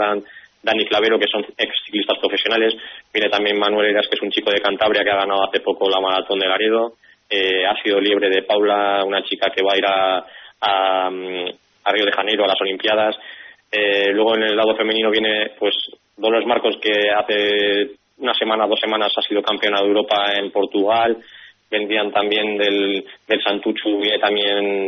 Ferran, Dani Clavero, que son ex ciclistas profesionales. Viene también Manuel Heras, que es un chico de Cantabria que ha ganado hace poco la maratón de Laredo. Ha sido liebre de Paula, una chica que va a ir a Río de Janeiro a las Olimpiadas. Luego en el lado femenino viene pues Dolores Marcos, que hace 2 semanas ha sido campeona de Europa en Portugal. Vendrían también del Santuchu, viene también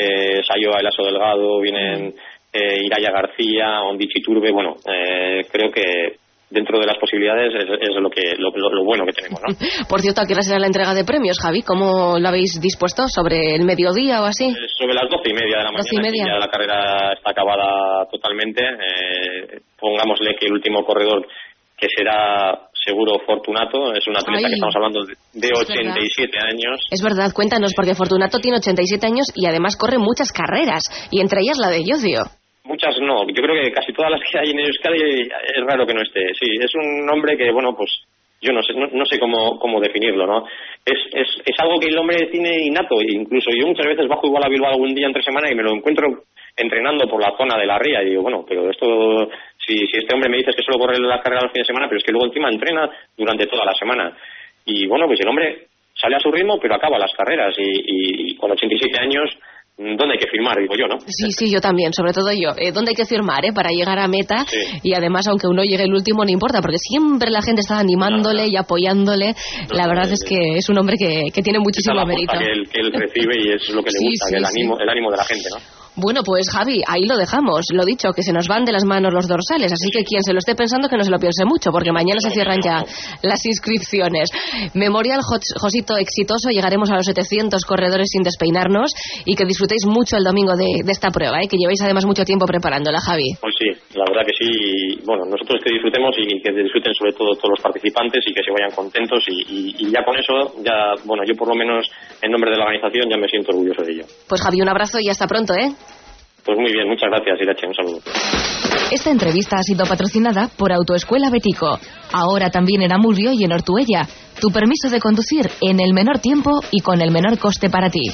Sayoa Elaso Delgado, vienen Iraya García, Ondichi Turbe. Bueno, creo que dentro de las posibilidades es lo bueno que tenemos, ¿no? Por cierto, ¿a qué hora será la entrega de premios, Javi? ¿Cómo lo habéis dispuesto? ¿Sobre el mediodía o así? Sobre las 12:30 de la mañana. Ya la carrera está acabada totalmente. Pongámosle que el último corredor, que será seguro Fortunato, es un atleta que estamos hablando de 87 años. Es verdad, cuéntanos, porque Fortunato tiene 87 años y además corre muchas carreras, y entre ellas la de Llodio. Muchas no, yo creo que casi todas las que hay en Euskadi es raro que no esté. Sí, es un hombre que, bueno, pues yo no sé cómo definirlo, ¿no? Es algo que el hombre tiene innato. Incluso yo muchas veces bajo igual a Bilbao algún día entre semana y me lo encuentro entrenando por la zona de la ría y digo, bueno, pero esto, si este hombre me dices que solo corre la carrera los fines de semana, pero es que luego encima entrena durante toda la semana. Y bueno, pues el hombre sale a su ritmo, pero acaba las carreras y con 87 años... ¿Dónde hay que firmar? Digo yo, ¿no? Sí, yo también, sobre todo yo. ¿Dónde hay que firmar, para llegar a meta? Sí. Y además, aunque uno llegue el último, no importa, porque siempre la gente está animándole y apoyándole. La verdad es que es un hombre que tiene muchísimo mérito. Que él recibe y es lo que le gusta, el ánimo de la gente, ¿no? Bueno, pues Javi, ahí lo dejamos. Lo dicho, que se nos van de las manos los dorsales, así que quien se lo esté pensando que no se lo piense mucho, porque mañana se cierran ya las inscripciones. Memorial Josito exitoso, llegaremos a los 700 corredores sin despeinarnos, y que disfrutéis mucho el domingo de esta prueba, que llevéis además mucho tiempo preparándola, Javi. Pues sí, la verdad que sí. Y, bueno, nosotros que disfrutemos y que disfruten sobre todo todos los participantes y que se vayan contentos y ya con eso, bueno, yo por lo menos en nombre de la organización ya me siento orgulloso de ello. Pues Javi, un abrazo y hasta pronto, Pues muy bien, muchas gracias, Irache, un saludo. Esta entrevista ha sido patrocinada por Autoescuela Betico, ahora también en Amurrio y en Ortuella. Tu permiso de conducir en el menor tiempo y con el menor coste para ti.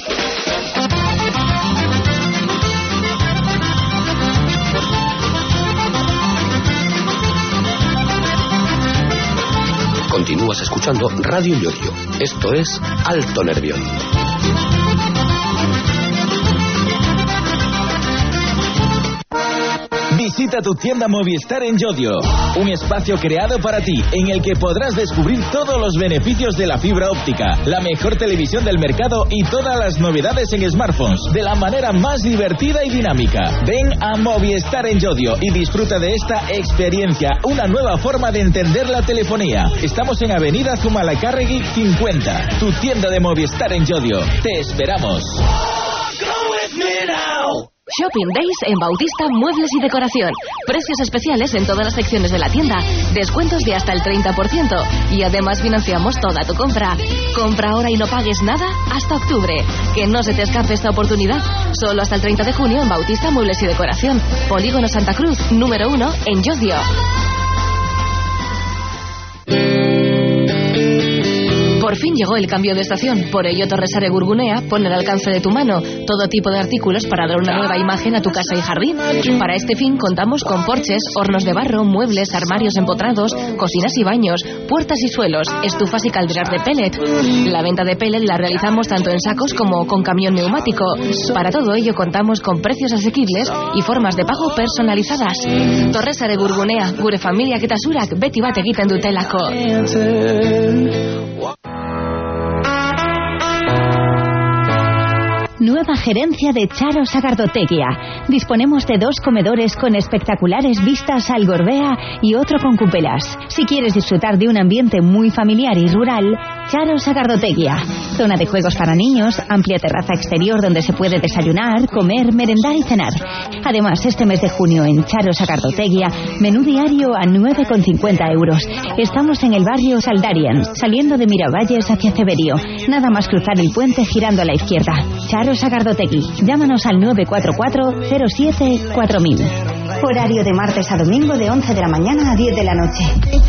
Continúas escuchando Radio Llodio. Esto es Alto Nervión. Visita tu tienda Movistar en Llodio, un espacio creado para ti, en el que podrás descubrir todos los beneficios de la fibra óptica, la mejor televisión del mercado y todas las novedades en smartphones, de la manera más divertida y dinámica. Ven a Movistar en Llodio y disfruta de esta experiencia, una nueva forma de entender la telefonía. Estamos en Avenida Zumalacárregui 50, tu tienda de Movistar en Llodio. Te esperamos. Shopping Days en Bautista Muebles y Decoración. Precios especiales en todas las secciones de la tienda. Descuentos de hasta el 30%. Y además financiamos toda tu compra. Compra ahora y no pagues nada hasta octubre. Que no se te escape esta oportunidad. Solo hasta el 30 de junio en Bautista Muebles y Decoración. Polígono Santa Cruz, número 1 en Llodio. Por fin llegó el cambio de estación. Por ello Torresare Gurgunea pone al alcance de tu mano todo tipo de artículos para dar una nueva imagen a tu casa y jardín. Para este fin contamos con porches, hornos de barro, muebles, armarios empotrados, cocinas y baños, puertas y suelos, estufas y calderas de pellet. La venta de pellet la realizamos tanto en sacos como con camión neumático. Para todo ello contamos con precios asequibles y formas de pago personalizadas. Torresare Gurgunea, gure familia ketasurak beti bat egiten dutelako. Nueva gerencia de Charo Sagardotegia. Disponemos de 2 comedores con espectaculares vistas al Gorbea y otro con cupelas. Si quieres disfrutar de un ambiente muy familiar y rural, Charo Sagardotegia. Zona de juegos para niños, amplia terraza exterior donde se puede desayunar, comer, merendar y cenar. Además, este mes de junio en Charo Sagardotegia, menú diario a 9,50 euros. Estamos en el barrio Saldarian, saliendo de Miravalles hacia Ceberio. Nada más cruzar el puente girando a la izquierda. Charo Sagardotegui. Llámanos al 944-07-4000. Horario de martes a domingo de 11 de la mañana a 10 de la noche.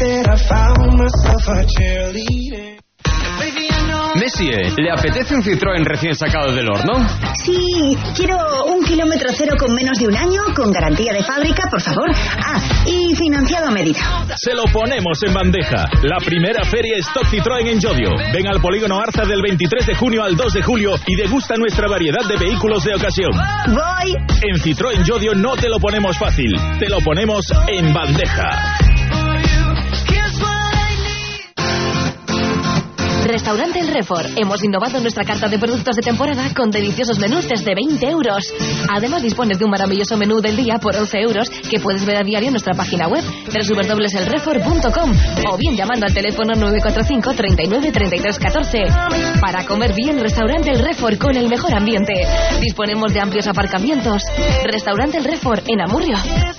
Messie, ¿le apetece un Citroën recién sacado del horno? Sí, quiero 1 kilómetro cero con menos de 1 año, con garantía de fábrica, por favor. Y y financiado a medida. Se lo ponemos en bandeja. La primera feria Stock Citroën en Llodio. Ven al Polígono Arza del 23 de junio al 2 de julio y degusta nuestra variedad de vehículos de ocasión. Voy. En Citroën Llodio no te lo ponemos fácil, te lo ponemos en bandeja. Restaurante El Refor. Hemos innovado nuestra carta de productos de temporada con deliciosos menús desde 20 euros. Además dispones de un maravilloso menú del día por 11 euros que puedes ver a diario en nuestra página web www.elrefor.com o bien llamando al teléfono 945 39 33 14. Para comer bien, Restaurante El Refor con el mejor ambiente. Disponemos de amplios aparcamientos. Restaurante El Refor en Amurrio.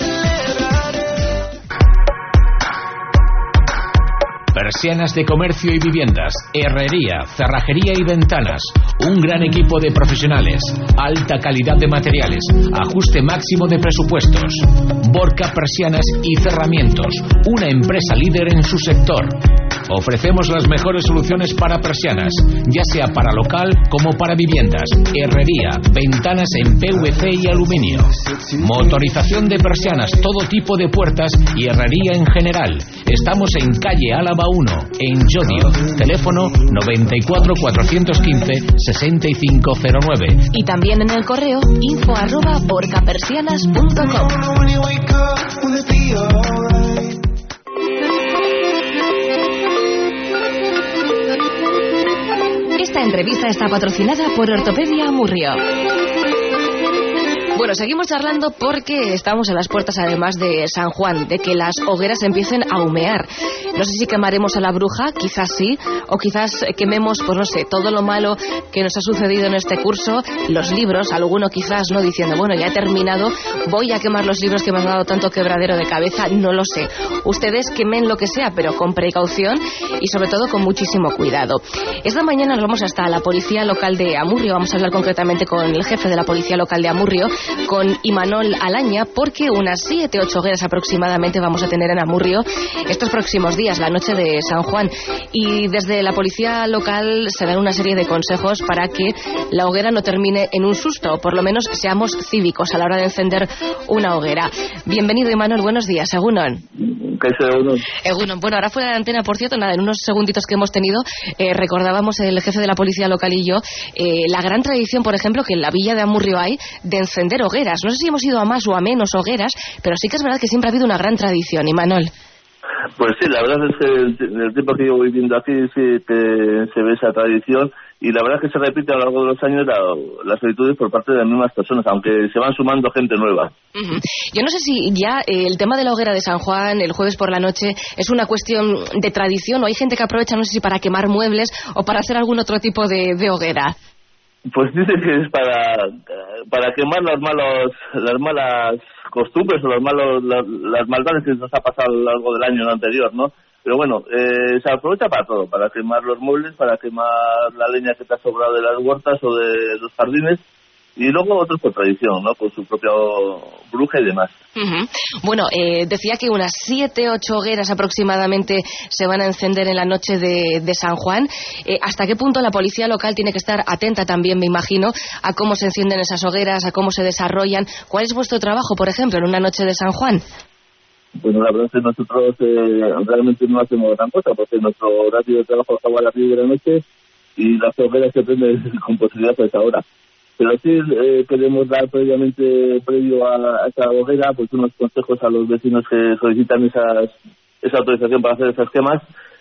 Persianas de comercio y viviendas, herrería, cerrajería y ventanas. Un gran equipo de profesionales, alta calidad de materiales, ajuste máximo de presupuestos. Borca Persianas y Cerramientos, una empresa líder en su sector. Ofrecemos las mejores soluciones para persianas, ya sea para local como para viviendas, herrería, ventanas en PVC y aluminio. Motorización de persianas, todo tipo de puertas y herrería en general. Estamos en calle Álava 1, en Llodio. Teléfono 94 415 6509. Y también en el correo info@borcapersianas.com. Esta entrevista está patrocinada por Ortopedia Amurrio. Bueno, seguimos charlando porque estamos a las puertas además de San Juan, de que las hogueras empiecen a humear. No sé si quemaremos a la bruja, quizás sí, o quizás quememos, pues no sé, todo lo malo que nos ha sucedido en este curso, los libros, alguno quizás no diciendo, bueno, ya he terminado, voy a quemar los libros que me han dado tanto quebradero de cabeza, no lo sé. Ustedes quemen lo que sea, pero con precaución y sobre todo con muchísimo cuidado. Esta mañana nos vamos hasta la policía local de Amurrio, vamos a hablar concretamente con el jefe de la policía local de Amurrio, con Imanol Alaña, porque unas 7-8 hogueras aproximadamente vamos a tener en Amurrio estos próximos días, la noche de San Juan, y desde la policía local se dan una serie de consejos para que la hoguera no termine en un susto, o por lo menos seamos cívicos a la hora de encender una hoguera. Bienvenido, Imanol, buenos días. Egunon. Egunon. Bueno, ahora fuera de antena, por cierto, nada, en unos segunditos que hemos tenido, recordábamos el jefe de la policía local y yo, la gran tradición, por ejemplo, que en la villa de Amurrio hay de encender hogueras. No sé si hemos ido a más o a menos hogueras, pero sí que es verdad que siempre ha habido una gran tradición, Imanol. Pues sí, la verdad es que en el tiempo que llevo viviendo aquí sí que se ve esa tradición y la verdad es que se repite a lo largo de los años las solicitudes por parte de las mismas personas, aunque se van sumando gente nueva. Uh-huh. Yo no sé si ya el tema de la hoguera de San Juan el jueves por la noche es una cuestión de tradición o hay gente que aprovecha, no sé si para quemar muebles o para hacer algún otro tipo de hoguera. Pues dice que es para quemar las malas costumbres o las maldades que nos ha pasado a lo largo del año anterior, ¿no? Pero bueno, se aprovecha para todo, para quemar los muebles, para quemar la leña que te ha sobrado de las huertas o de los jardines, y luego otros por tradición, ¿no? Con su propia bruja y demás. Uh-huh. Bueno, decía que unas 7-8 hogueras aproximadamente se van a encender en la noche de San Juan. ¿Hasta qué punto la policía local tiene que estar atenta también, me imagino, a cómo se encienden esas hogueras, a cómo se desarrollan? ¿Cuál es vuestro trabajo, por ejemplo, en una noche de San Juan? Bueno, la verdad es que nosotros realmente no hacemos gran cosa, porque nuestro horario de trabajo acaba a las 10 de la noche y las hogueras se prenden con posibilidad a esa hora. Pero sí queremos dar previo a esa hoguera, pues unos consejos a los vecinos que solicitan esa autorización para hacer esas quemas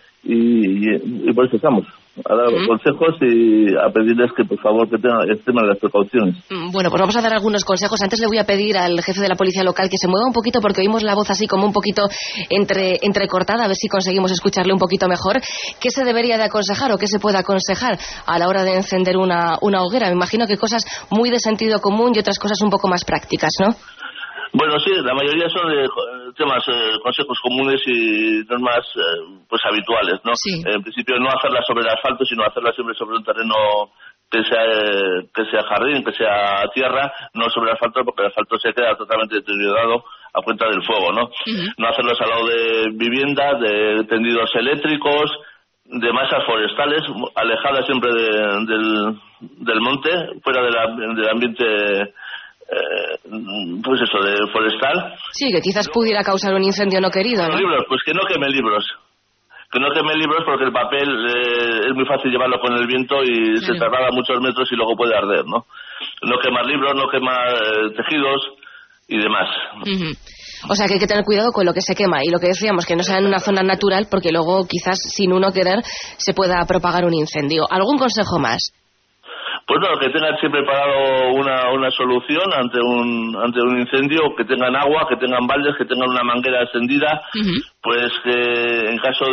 y por eso estamos, a dar consejos y a pedirles que por favor que tengan las precauciones. Bueno, pues vamos a dar algunos consejos. Antes le voy a pedir al jefe de la policía local que se mueva un poquito porque oímos la voz así como un poquito entrecortada, a ver si conseguimos escucharle un poquito mejor. ¿Qué se debería de aconsejar o qué se puede aconsejar a la hora de encender una hoguera? Me imagino que cosas muy de sentido común y otras cosas un poco más prácticas, ¿no? Bueno, sí, la mayoría son de temas, consejos comunes y normas pues habituales, ¿no? Sí. En principio no hacerlas sobre el asfalto, sino hacerlas siempre sobre un terreno que sea jardín, que sea tierra, no sobre el asfalto, porque el asfalto se queda totalmente deteriorado a cuenta del fuego, ¿no? Uh-huh. No hacerlos al lado de viviendas, de tendidos eléctricos, de masas forestales, alejadas siempre del monte, fuera del ambiente pues eso, de forestal. Sí, que quizás pudiera causar un incendio no querido, ¿no? Libros, pues que no queme libros. Que no queme libros porque el papel es muy fácil llevarlo con el viento y se traslada muchos metros y luego puede arder, ¿no? No quemar libros, no quemar tejidos y demás. O sea que hay que tener cuidado con lo que se quema y lo que decíamos, que no sea en una zona natural porque luego quizás sin uno querer se pueda propagar un incendio. ¿Algún consejo más? Pues no, que tengan siempre preparado una solución ante un incendio, que tengan agua, que tengan baldes, que tengan una manguera encendida, pues que en caso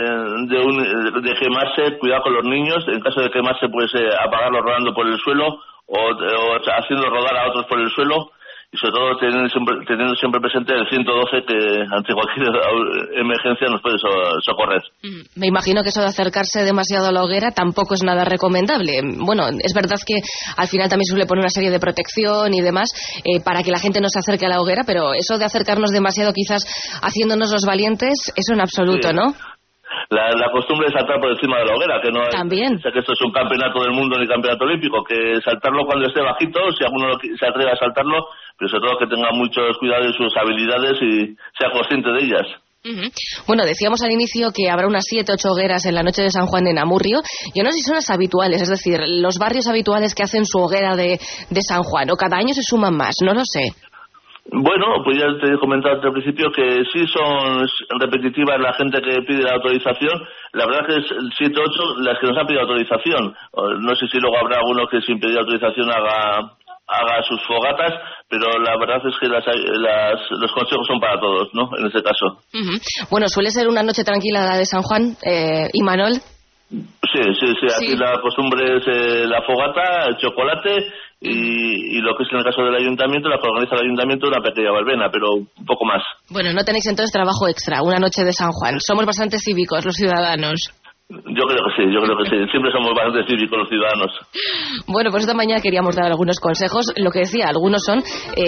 de quemarse, cuidado con los niños, en caso de quemarse, pues apagarlos rodando por el suelo o haciendo rodar a otros por el suelo. Y sobre todo teniendo siempre presente el 112 que ante cualquier emergencia nos puede socorrer. Me imagino que eso de acercarse demasiado a la hoguera tampoco es nada recomendable. Bueno, es verdad que al final también suele poner una serie de protección y demás para que la gente no se acerque a la hoguera, pero eso de acercarnos demasiado quizás haciéndonos los valientes, eso en absoluto, sí. ¿no? La costumbre es saltar por encima de la hoguera, que no también. O sea, que esto es un campeonato del mundo ni campeonato olímpico, que saltarlo cuando esté bajito, si alguno se atreve a saltarlo, pero sobre todo que tenga muchos cuidados en sus habilidades y sea consciente de ellas. Bueno, decíamos al inicio que habrá unas 7-8 hogueras en la noche de San Juan en Amurrio. Yo no sé si son las habituales, es decir, los barrios habituales que hacen su hoguera de San Juan, o cada año se suman más, no lo sé. Bueno, pues ya te he comentado al principio que sí son repetitivas la gente que pide la autorización. La verdad que es 7 o 8 las que nos han pedido autorización. No sé si luego habrá alguno que sin pedir autorización haga sus fogatas, pero la verdad es que los consejos son para todos, ¿no? En este caso. Bueno, suele ser una noche tranquila la de San Juan, Imanol. Sí. Aquí la costumbre es la fogata, el chocolate y lo que es en el caso del ayuntamiento, la que organiza el ayuntamiento, una pequeña verbena, pero un poco más. Bueno, no tenéis entonces trabajo extra, una noche de San Juan. Somos bastante cívicos los ciudadanos. Yo creo que sí. Siempre somos bastante cívicos los ciudadanos. Bueno, pues esta mañana queríamos dar algunos consejos. Lo que decía, algunos son,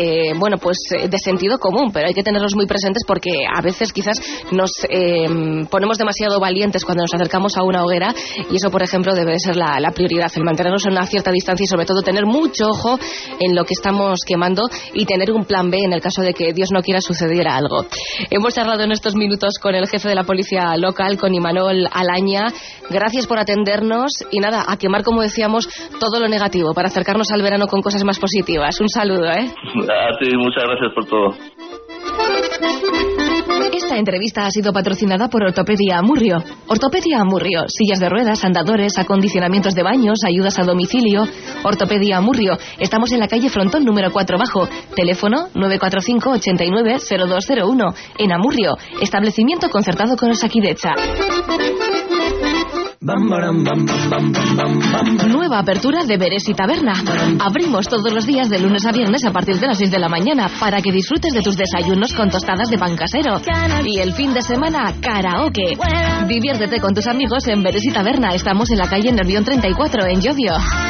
de sentido común, pero hay que tenerlos muy presentes porque a veces quizás nos ponemos demasiado valientes cuando nos acercamos a una hoguera y eso, por ejemplo, debe ser la prioridad, el mantenernos a una cierta distancia y sobre todo tener mucho ojo en lo que estamos quemando y tener un plan B en el caso de que Dios no quiera sucediera algo. Hemos charlado en estos minutos con el jefe de la policía local, con Imanol Alaña. Gracias por atendernos y nada, a quemar, como decíamos, todo lo negativo para acercarnos al verano con cosas más positivas. Un saludo, ¿eh? A ti, muchas gracias por todo. Esta entrevista ha sido patrocinada por Ortopedia Amurrio. Ortopedia Amurrio, sillas de ruedas, andadores, acondicionamientos de baños, ayudas a domicilio. Ortopedia Amurrio. Estamos en la calle Frontón número 4 bajo. Teléfono 945 89 0201. En Amurrio. Establecimiento concertado con Osakidecha. Nueva apertura de Beresi Taberna. Abrimos todos los días de lunes a viernes a partir de las 6 de la mañana para que disfrutes de tus desayunos con tostadas de pan casero. Y el fin de semana, karaoke. Diviértete con tus amigos en Beresi Taberna. Estamos en la calle Nervión 34 en Llodio.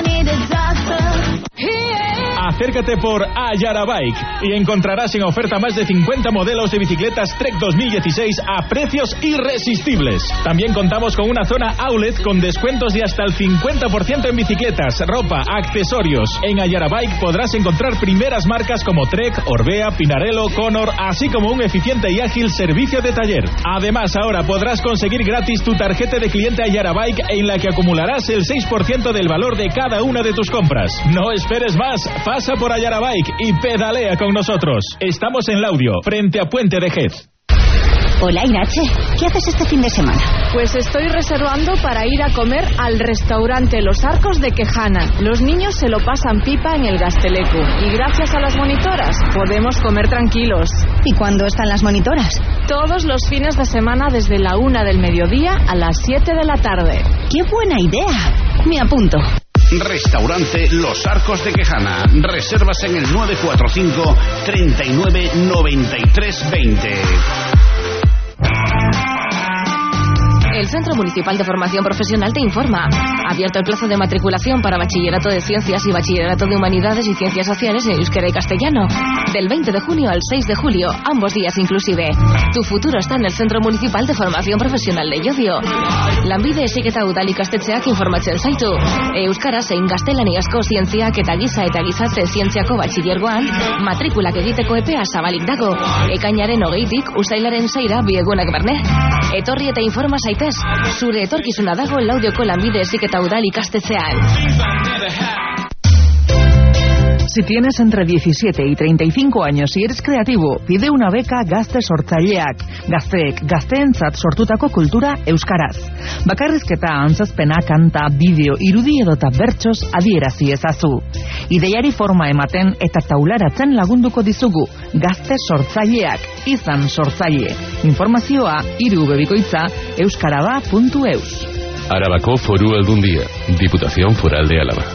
Acércate por Ayara Bike y encontrarás en oferta más de 50 modelos de bicicletas Trek 2016 a precios irresistibles. También contamos con una zona outlet con descuentos de hasta el 50% en bicicletas, ropa, accesorios. En Ayara Bike podrás encontrar primeras marcas como Trek, Orbea, Pinarello, Conor, así como un eficiente y ágil servicio de taller. Además, ahora podrás conseguir gratis tu tarjeta de cliente Ayara Bike en la que acumularás el 6% del valor de cada una de tus compras. No esperes más. Pasa por Ayara Bike y pedalea con nosotros. Estamos en Laudio, frente a Puente de Gez. Hola, Irache. ¿Qué haces este fin de semana? Pues estoy reservando para ir a comer al restaurante Los Arcos de Quejana. Los niños se lo pasan pipa en el Gastelecu. Y gracias a las monitoras podemos comer tranquilos. ¿Y cuándo están las monitoras? Todos los fines de semana desde la 1 del mediodía a las 7 de la tarde. ¡Qué buena idea! Me apunto. Restaurante Los Arcos de Quejana. Reservas en el 945 39 93 20. El Centro Municipal de Formación Profesional te informa. Abierto el plazo de matriculación para Bachillerato de Ciencias y Bachillerato de Humanidades y Ciencias Sociales en euskera y castellano. Del 20 de junio al 6 de julio, ambos días inclusive. Tu futuro está en el Centro Municipal de Formación Profesional de Llodio. Lanbide esiketa udal ikastetxeak informatzen zaitu. Euskaraz zein gaztelaniazko zientziak eta giza eta gizarte zientziako batxillergoan, matrikulak egiteko epea zabalik dago. Ekainaren 20tik uztailaren 6ra bi egunak barne. Etorri eta informa zaitez. Zure etorkizuna dago Laudioko Lanbide esiketa udal ikastetxean. Si tienes entre 17 y 35 años y eres creativo, pide una beca Gazte Sortzaileak. Gazteek, gazteentzat sortutako kultura euskaraz. Bakarrizketa, antzezpena, kanta, bideo, irudi edota bertsoz adierazi ezazu. Ideiari forma ematen eta taularatzen lagunduko dizugu. Gazte Sortzaileak, izan sortzaile. Informazioa irubebikoitza euskaraba.eus. Arabako Foru Aldundia, Diputación Foral de Álava.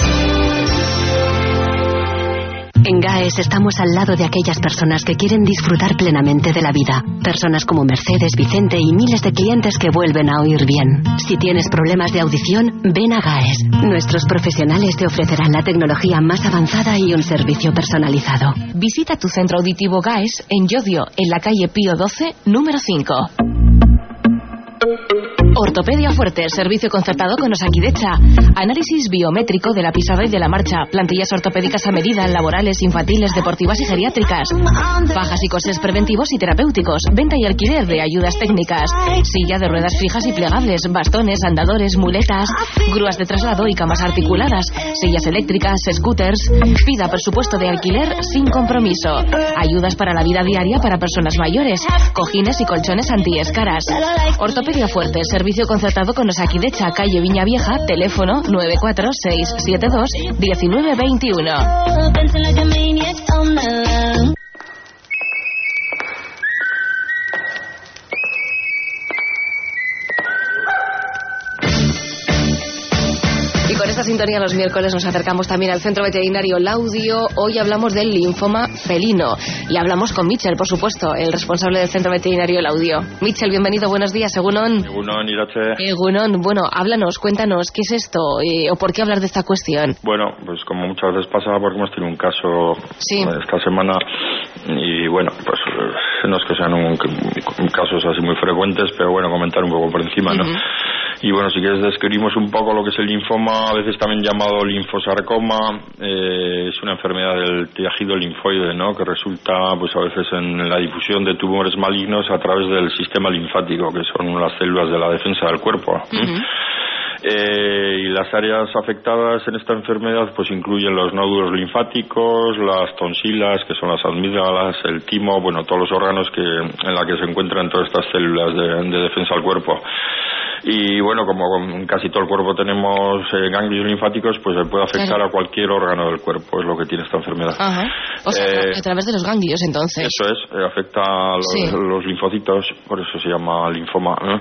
En GAES estamos al lado de aquellas personas que quieren disfrutar plenamente de la vida. Personas como Mercedes, Vicente y miles de clientes que vuelven a oír bien. Si tienes problemas de audición, ven a GAES. Nuestros profesionales te ofrecerán la tecnología más avanzada y un servicio personalizado. Visita tu centro auditivo GAES en Llodio, en la calle Pío 12, número 5. Ortopedia Fuerte, servicio concertado con Osakidecha. Análisis biométrico de la pisada y de la marcha. Plantillas ortopédicas a medida, laborales, infantiles, deportivas y geriátricas. Fajas y cosés preventivos y terapéuticos. Venta y alquiler de ayudas técnicas. Silla de ruedas fijas y plegables. Bastones, andadores, muletas. Grúas de traslado y camas articuladas. Sillas eléctricas, scooters. Pida presupuesto de alquiler sin compromiso. Ayudas para la vida diaria para personas mayores. Cojines y colchones antiescaras. Ortopedia Fuerte, servicio concertado con Osakidecha, calle Viña Vieja, teléfono 946721921. Con esta sintonía los miércoles nos acercamos también al Centro Veterinario Laudio. Hoy hablamos del linfoma felino y hablamos con Michel, por supuesto, el responsable del Centro Veterinario Laudio. Michel, bienvenido, buenos días, Egunon. Egunon, Irache. Egunon, bueno, háblanos, cuéntanos, ¿qué es esto o por qué hablar de esta cuestión? Bueno, pues como muchas veces pasa, porque hemos tenido un caso esta semana y bueno, pues no es que sean casos así muy frecuentes, pero bueno, comentar un poco por encima, ¿no? Y bueno, si quieres describimos un poco lo que es el linfoma, a veces también llamado linfosarcoma. Es una enfermedad del tejido linfoide, ¿no? Que resulta pues a veces en la difusión de tumores malignos a través del sistema linfático, que son las células de la defensa del cuerpo. Y las áreas afectadas en esta enfermedad pues incluyen los nódulos linfáticos, las tonsilas, que son las amígdalas, el timo, bueno, todos los órganos en la que se encuentran todas estas células de defensa del cuerpo. Y bueno, como en casi todo el cuerpo tenemos ganglios linfáticos, pues se puede afectar a cualquier órgano del cuerpo, es lo que tiene esta enfermedad. Ajá. O sea, a través de los ganglios, entonces. Eso es, afecta a los linfocitos, por eso se llama linfoma, ¿no?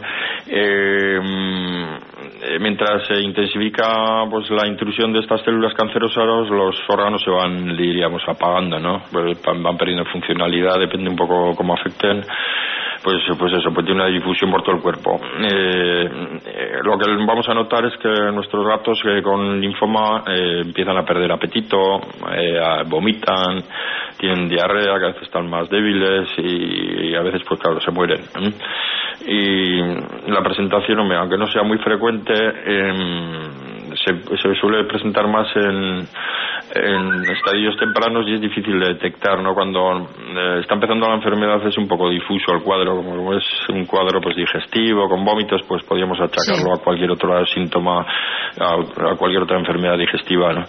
Mientras se intensifica pues la intrusión de estas células cancerosas, los órganos se van, diríamos, apagando, ¿no? Pues van perdiendo funcionalidad, depende un poco cómo afecten. Pues eso, pues tiene una difusión por todo el cuerpo. Lo que vamos a notar es que nuestros gatos con linfoma empiezan a perder apetito, vomitan, tienen diarrea, que a veces están más débiles y a veces pues claro, se mueren. Y la presentación, aunque no sea muy frecuente, se suele presentar más en estadios tempranos y es difícil de detectar, ¿no? Cuando está empezando la enfermedad es un poco difuso el cuadro, como es un cuadro pues digestivo, con vómitos, pues podríamos achacarlo a cualquier otro síntoma, a cualquier otra enfermedad digestiva, ¿no?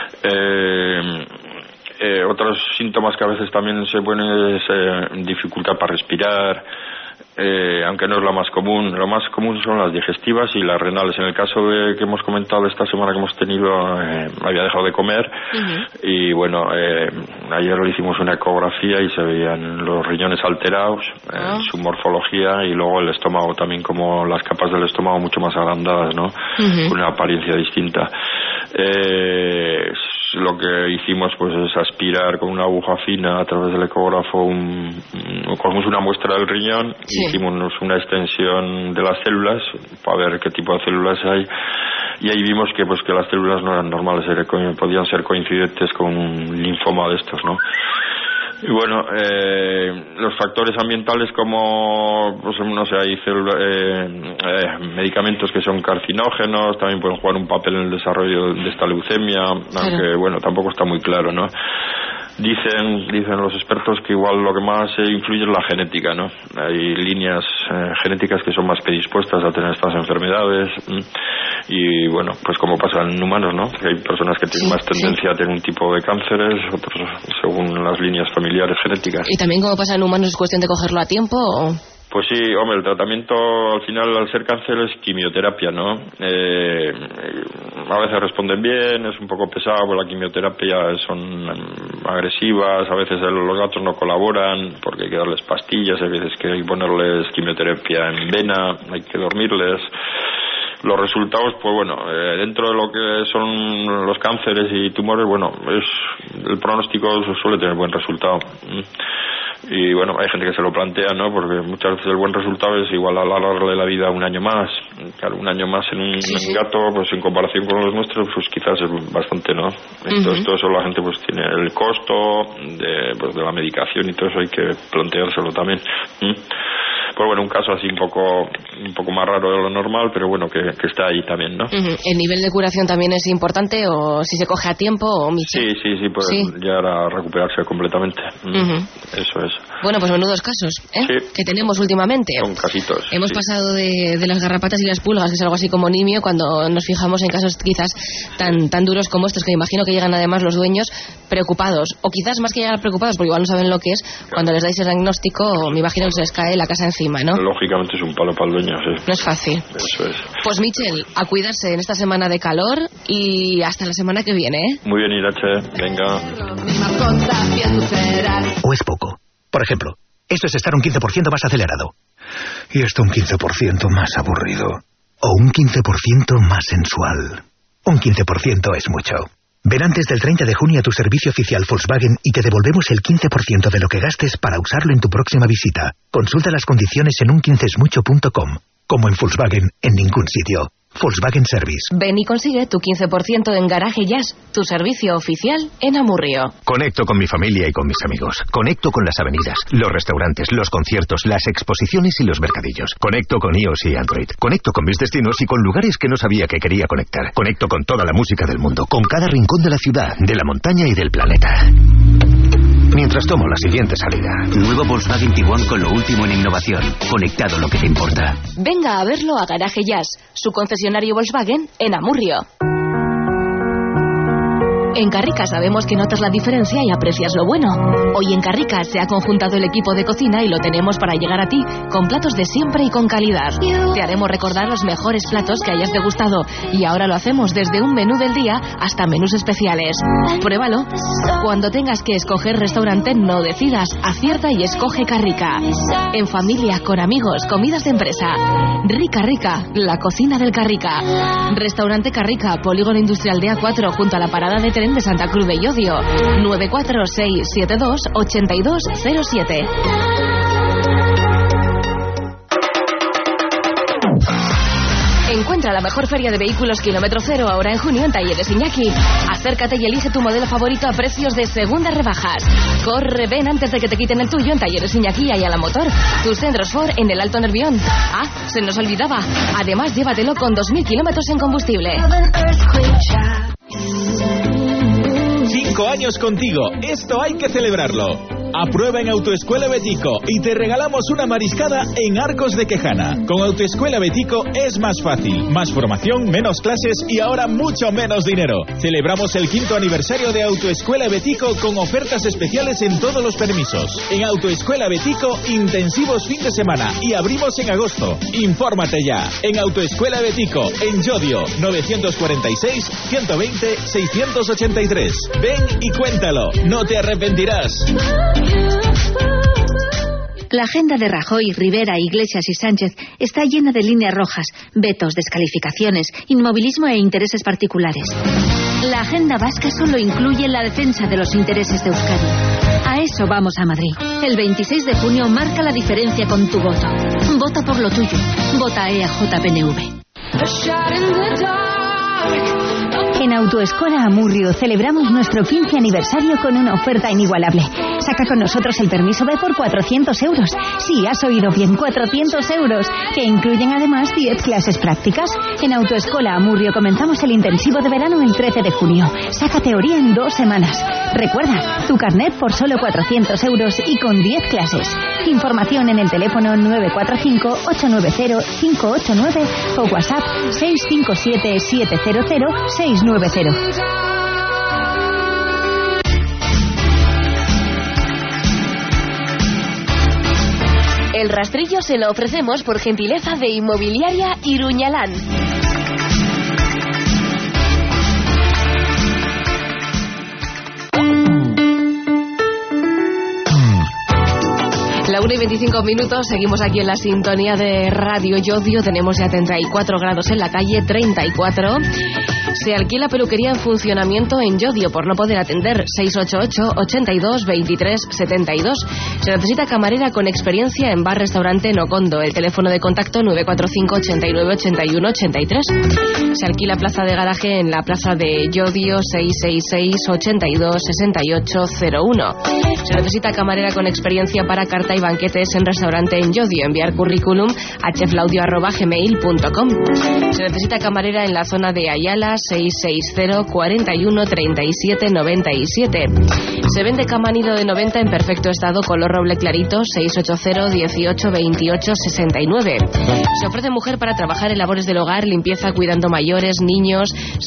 Otros síntomas que a veces también se ponen es dificultad para respirar, aunque no es lo más común. Lo más común son las digestivas y las renales. En el caso que hemos comentado esta semana que hemos tenido, había dejado de comer y bueno, ayer le hicimos una ecografía y se veían los riñones alterados, su morfología, y luego el estómago también, como las capas del estómago mucho más agrandadas, ¿no? Con una apariencia distinta. lo que hicimos pues es aspirar con una aguja fina a través del ecógrafo cogimos una muestra del riñón y hicimos una extensión de las células para ver qué tipo de células hay, y ahí vimos que las células no eran normales, podían ser coincidentes con un linfoma de estos, ¿no? Y bueno, los factores ambientales como, pues no sé, hay medicamentos que son carcinógenos, también pueden jugar un papel en el desarrollo de esta leucemia, aunque bueno, tampoco está muy claro, ¿no? Dicen los expertos que igual lo que más influye es la genética, ¿no? Hay líneas genéticas que son más predispuestas a tener estas enfermedades y bueno, pues como pasa en humanos, ¿no? Que hay personas que tienen más tendencia a tener un tipo de cánceres, otros según las líneas familiares genéticas. ¿Y también como pasa en humanos es cuestión de cogerlo a tiempo o...? Pues sí, hombre, el tratamiento al final al ser cáncer es quimioterapia, ¿no? A veces responden bien, es un poco pesado, porque la quimioterapia son agresivas, a veces los gatos no colaboran porque hay que darles pastillas, hay veces que hay que ponerles quimioterapia en vena, hay que dormirles. Los resultados, pues bueno, dentro de lo que son los cánceres y tumores, bueno, el pronóstico suele tener buen resultado. Y bueno, hay gente que se lo plantea, ¿no? Porque muchas veces el buen resultado es igual a alargarle la vida un año más. Claro, un año más en un gato, pues en comparación con los nuestros, pues quizás es bastante, ¿no? Entonces todo eso la gente pues tiene el costo de la medicación y todo eso hay que planteárselo también. Pues bueno, un caso así un poco más raro de lo normal, pero bueno, que está ahí también, ¿no? ¿El nivel de curación también es importante o si se coge a tiempo o Michel? Sí, pues llegar a recuperarse completamente. Eso es. Bueno, pues menudos casos, que tenemos últimamente. Son casitos. Hemos pasado de las garrapatas y las pulgas, que es algo así como nimio, cuando nos fijamos en casos quizás tan duros como estos, que imagino que llegan además los dueños preocupados, o quizás más que llegar preocupados, porque igual no saben lo que es, cuando les dais el diagnóstico, me imagino que se les cae la casa encima, ¿no? Lógicamente es un palo para el dueño, sí. No es fácil. Eso es. Pues Michel, a cuidarse en esta semana de calor y hasta la semana que viene, ¿eh? Muy bien, Irache, venga. ¿O es poco? Por ejemplo, esto es estar un 15% más acelerado. Y esto un 15% más aburrido. O un 15% más sensual. Un 15% es mucho. Ven antes del 30 de junio a tu servicio oficial Volkswagen y te devolvemos el 15% de lo que gastes para usarlo en tu próxima visita. Consulta las condiciones en un15esmucho.com. Como en Volkswagen, en ningún sitio. Volkswagen Service. Ven y consigue tu 15% en Garaje Jazz, tu servicio oficial en Amurrio. Conecto con mi familia y con mis amigos. Conecto con las avenidas, los restaurantes, los conciertos, las exposiciones y los mercadillos. Conecto con iOS y Android. Conecto con mis destinos y con lugares que no sabía que quería conectar. Conecto con toda la música del mundo, con cada rincón de la ciudad, de la montaña y del planeta. Mientras tomo la siguiente salida. Nuevo Volkswagen Tiguan con lo último en innovación. Conectado lo que te importa. Venga a verlo a Garaje Jazz, su concesionario Volkswagen en Amurrio. En Carrica sabemos que notas la diferencia y aprecias lo bueno. Hoy en Carrica se ha conjuntado el equipo de cocina y lo tenemos para llegar a ti con platos de siempre y con calidad. Te haremos recordar los mejores platos que hayas degustado y ahora lo hacemos desde un menú del día hasta menús especiales. Pruébalo. Cuando tengas que escoger restaurante, no decidas. Acierta y escoge Carrica. En familia, con amigos, comidas de empresa. Rica Rica, la cocina del Carrica. Restaurante Carrica, Polígono Industrial de A4, junto a la parada de tren de Santa Cruz de Llodio. 946728207. Encuentra la mejor feria de vehículos kilómetro cero ahora en junio en Talleres Iñaki. Acércate y elige tu modelo favorito a precios de segundas rebajas. Corre, ven antes de que te quiten el tuyo en Talleres Iñaki y Ayala Motor. Tus centros Ford en el Alto Nervión. Ah, se nos olvidaba. Además, llévatelo con 2000 kilómetros en combustible. 5 años contigo, esto hay que celebrarlo. Aprueba en Autoescuela Betico y te regalamos una mariscada en Arcos de Quejana. Con Autoescuela Betico es más fácil, más formación, menos clases y ahora mucho menos dinero. Celebramos el 5º aniversario de Autoescuela Betico con ofertas especiales en todos los permisos. En Autoescuela Betico, intensivos fin de semana y abrimos en agosto. Infórmate ya. En Autoescuela Betico, en Llodio, 946-120-683. Ven y cuéntalo, no te arrepentirás. La agenda de Rajoy, Rivera, Iglesias y Sánchez está llena de líneas rojas, vetos, descalificaciones, inmovilismo e intereses particulares. La agenda vasca solo incluye la defensa de los intereses de Euskadi. A eso vamos a Madrid. El 26 de junio marca la diferencia con tu voto. Vota por lo tuyo. Vota EAJ-PNV. En Autoescola Amurrio celebramos nuestro 15 aniversario con una oferta inigualable. Saca con nosotros el permiso B por 400 euros. Sí, has oído bien, 400 euros, que incluyen además 10 clases prácticas. En Autoescola Amurrio comenzamos el intensivo de verano el 13 de junio. Saca teoría en 2 semanas. Recuerda, tu carnet por solo 400 euros y con 10 clases. Información en el teléfono 945-890-589 o WhatsApp 657-700-690. El rastrillo se lo ofrecemos por gentileza de Inmobiliaria Iruñalán. La 1:25, seguimos aquí en la sintonía de Radio Yodio. Tenemos ya 34 grados en la calle, 34. Se alquila peluquería en funcionamiento en Yodio por no poder atender. 688-82-23-72. Se necesita camarera con experiencia en bar-restaurante Nocondo. El teléfono de contacto 945-89-81-83. Se alquila plaza de garaje en la plaza de Yodio 666-82-6801. Se necesita camarera con experiencia para carta y banquetes en restaurante en Yodio. Enviar currículum a cheflaudio@gmail.com. Se necesita camarera en la zona de Ayala 660-41-37-97. Se vende cama nido de 90 en perfecto estado, color roble clarito, 680-18-28-69. Se ofrece mujer para trabajar en labores del hogar, limpieza, cuidando mayores, niños,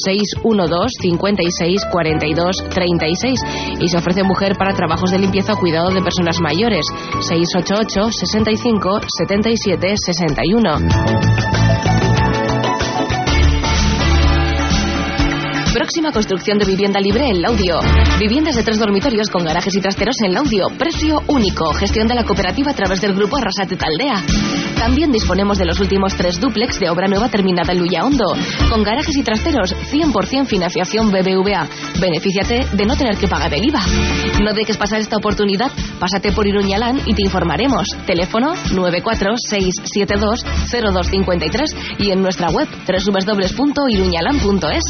612-56-42-36. Y se ofrece mujer para trabajos de limpieza o cuidado de personas mayores, 688-65-77-61. Próxima construcción de vivienda libre en Laudio. Viviendas de 3 dormitorios con garajes y trasteros en Laudio. Precio único. Gestión de la cooperativa a través del grupo Arrasate Taldea. También disponemos de los últimos 3 dúplex de obra nueva terminada en Luyaondo. Con garajes y trasteros, 100% financiación BBVA. Benefíciate de no tener que pagar el IVA. No dejes pasar esta oportunidad. Pásate por Iruñalán y te informaremos. Teléfono 946720253 y en nuestra web www.iruñalan.es.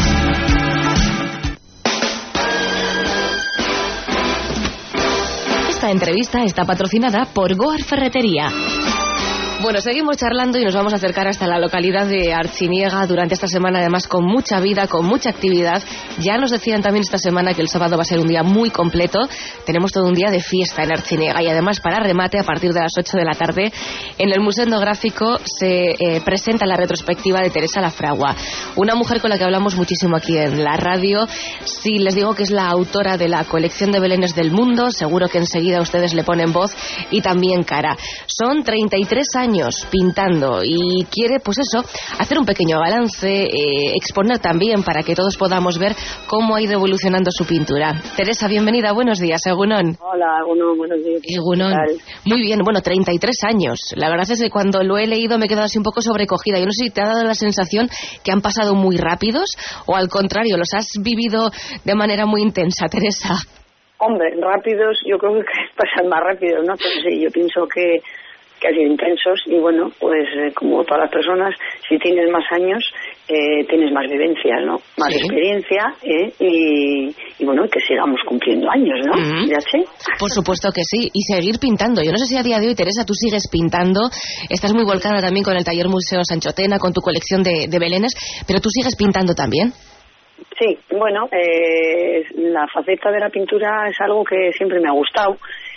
Esta entrevista está patrocinada por Goar Ferretería. Bueno, seguimos charlando y nos vamos a acercar hasta la localidad de Artziniega durante esta semana, además con mucha vida, con mucha actividad. Ya nos decían también esta semana que el sábado va a ser un día muy completo. Tenemos todo un día de fiesta en Artziniega y además para remate a partir de las 8 de la tarde en el Museo Etnográfico se presenta la retrospectiva de Teresa Lafragua, una mujer con la que hablamos muchísimo aquí en la radio. Si les digo que es la autora de la colección de belenes del mundo, seguro que enseguida ustedes le ponen voz y también cara. Son 33 años pintando y quiere, pues eso, hacer un pequeño balance, exponer también para que todos podamos ver cómo ha ido evolucionando su pintura. Teresa, bienvenida, buenos días, Egunon. Hola, Egunon, buenos días. Egunon. Muy bien, bueno, 33 años. La verdad es que cuando lo he leído me he quedado así un poco sobrecogida. Yo no sé si te ha dado la sensación que han pasado muy rápidos o al contrario, los has vivido de manera muy intensa, Teresa. Hombre, rápidos, yo creo que pasan más rápido, ¿no? Pero sí, yo pienso que han sido intensos y bueno, pues como todas las personas, si tienes más años, tienes más vivencia, ¿no? Más experiencia y bueno, que sigamos cumpliendo años, ¿no? ¿Ya sé? Por supuesto que sí, y seguir pintando. Yo no sé si a día de hoy, Teresa, tú sigues pintando, estás muy volcada también con el taller Museo Sanchotena, con tu colección de belenes, pero tú sigues pintando también. Sí, bueno, la faceta de la pintura es algo que siempre me ha gustado.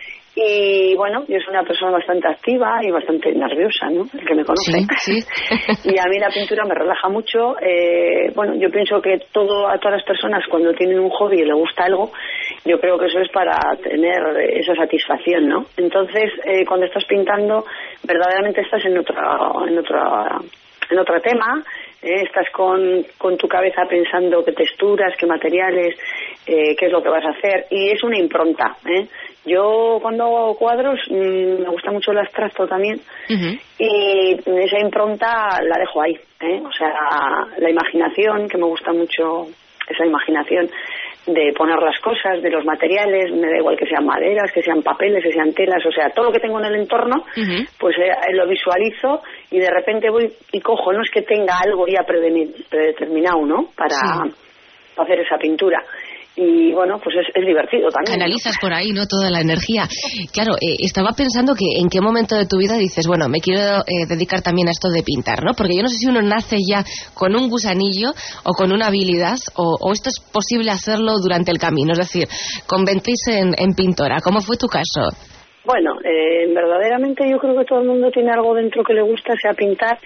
Y bueno, yo soy una persona bastante activa y bastante nerviosa, ¿no? El que me conoce. Sí, sí. Y a mí la pintura me relaja mucho. Bueno, yo pienso que a todas las personas cuando tienen un hobby y les gusta algo, yo creo que eso es para tener esa satisfacción, ¿no? Entonces, cuando estás pintando, verdaderamente estás en otro tema. Estás con tu cabeza pensando qué texturas, qué materiales, qué es lo que vas a hacer, y es una impronta. Yo cuando hago cuadros me gusta mucho el abstracto también, y esa impronta la dejo ahí. O sea, la imaginación, que me gusta mucho esa imaginación de poner las cosas, de los materiales, me da igual que sean maderas, que sean papeles, que sean telas, o sea, todo lo que tengo en el entorno, pues lo visualizo y de repente voy y cojo, no es que tenga algo ya predeterminado, ¿no?, para hacer esa pintura. Y bueno, pues es divertido también. Canalizas por ahí, ¿no?, toda la energía. Claro, estaba pensando que en qué momento de tu vida dices, bueno, me quiero dedicar también a esto de pintar, ¿no? Porque yo no sé si uno nace ya con un gusanillo o con una habilidad, o esto es posible hacerlo durante el camino, es decir, convertirse en pintora. ¿Cómo fue tu caso? Bueno, verdaderamente yo creo que todo el mundo tiene algo dentro que le gusta, sea pintar,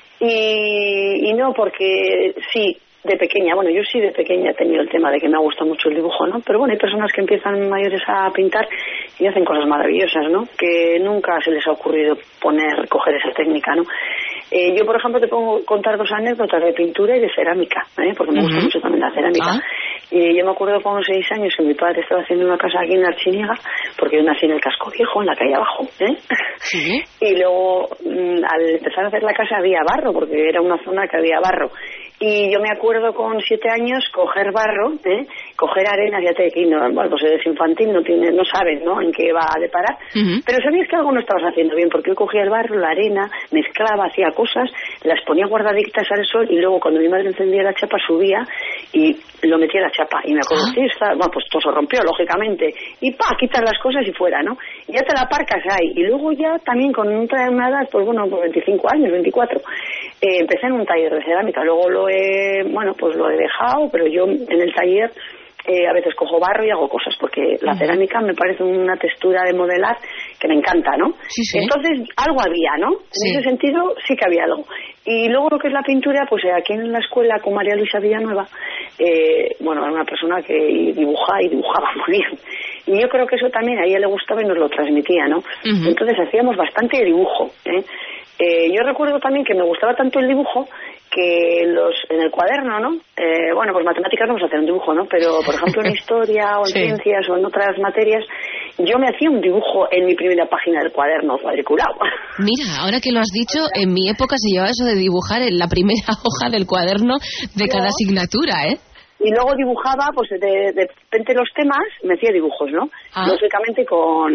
y no porque sí. De pequeña, bueno, yo sí de pequeña he tenido el tema de que me ha gustado mucho el dibujo, ¿no? Pero bueno, hay personas que empiezan mayores a pintar y hacen cosas maravillosas, ¿no? Que nunca se les ha ocurrido coger esa técnica, ¿no? Yo, por ejemplo, te puedo contar 2 anécdotas de pintura y de cerámica, porque me gusta mucho también la cerámica. Y yo me acuerdo con 6 años que mi padre estaba haciendo una casa aquí en Archiniega, porque yo nací en el Casco Viejo, en la calle abajo, ¿Sí? Y luego, al empezar a hacer la casa había barro, porque era una zona que había barro. Y yo me acuerdo con 7 años coger barro, coger arena, fíjate que bueno, pues eres infantil, no sabes, ¿no?, en qué va a deparar, pero sabías que algo no estabas haciendo bien, porque yo cogía el barro, la arena, mezclaba, hacía cosas, las ponía guardaditas al sol y luego cuando mi madre encendía la chapa subía y lo metía a la chapa y me acuerdo, bueno, pues todo se rompió, lógicamente, y quitas las cosas y fuera, ¿no? Y ya te la aparcas ahí, y luego ya también con una edad, pues bueno, pues 25 años, 24, empecé en un taller de cerámica, luego lo he dejado, pero yo en el taller a veces cojo barro y hago cosas, porque la cerámica me parece una textura de modelar que me encanta, ¿no? Sí. Entonces, algo había, ¿no? En ese sentido, sí que había algo. Y luego lo que es la pintura, pues aquí en la escuela con María Luisa Villanueva, bueno, era una persona que dibujaba muy bien. Y yo creo que eso también a ella le gustaba y nos lo transmitía, ¿no? Entonces hacíamos bastante dibujo, yo recuerdo también que me gustaba tanto el dibujo que en el cuaderno, ¿no? Bueno, pues matemáticas vamos a hacer un dibujo, ¿no? Pero, por ejemplo, en historia o en ciencias o en otras materias, yo me hacía un dibujo en mi primera página del cuaderno cuadriculado. Mira, ahora que lo has dicho, en mi época se llevaba eso de dibujar en la primera hoja del cuaderno de cada asignatura, ¿eh? Y luego dibujaba, pues de repente los temas, me hacía dibujos, ¿no? Lógicamente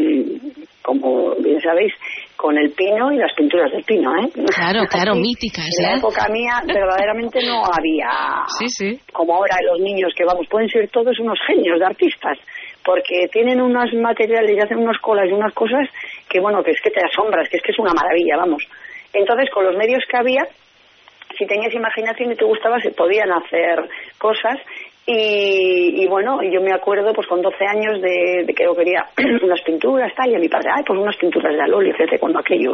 como bien sabéis, con el pino y las pinturas del pino, ¿eh? Claro, míticas, ¿eh? En la época mía, verdaderamente no había... Como ahora los niños que, pueden ser todos unos genios de artistas, porque tienen unos materiales y hacen unas colas y unas cosas que, bueno, que es que te asombras, que es una maravilla, vamos. Entonces, con los medios que había, si tenías imaginación y te gustaba, se podían hacer cosas. Y bueno, yo me acuerdo pues con 12 años de que yo quería unas pinturas, tal, y a mi padre, pues unas pinturas de Aloli, fíjate cuando aquello,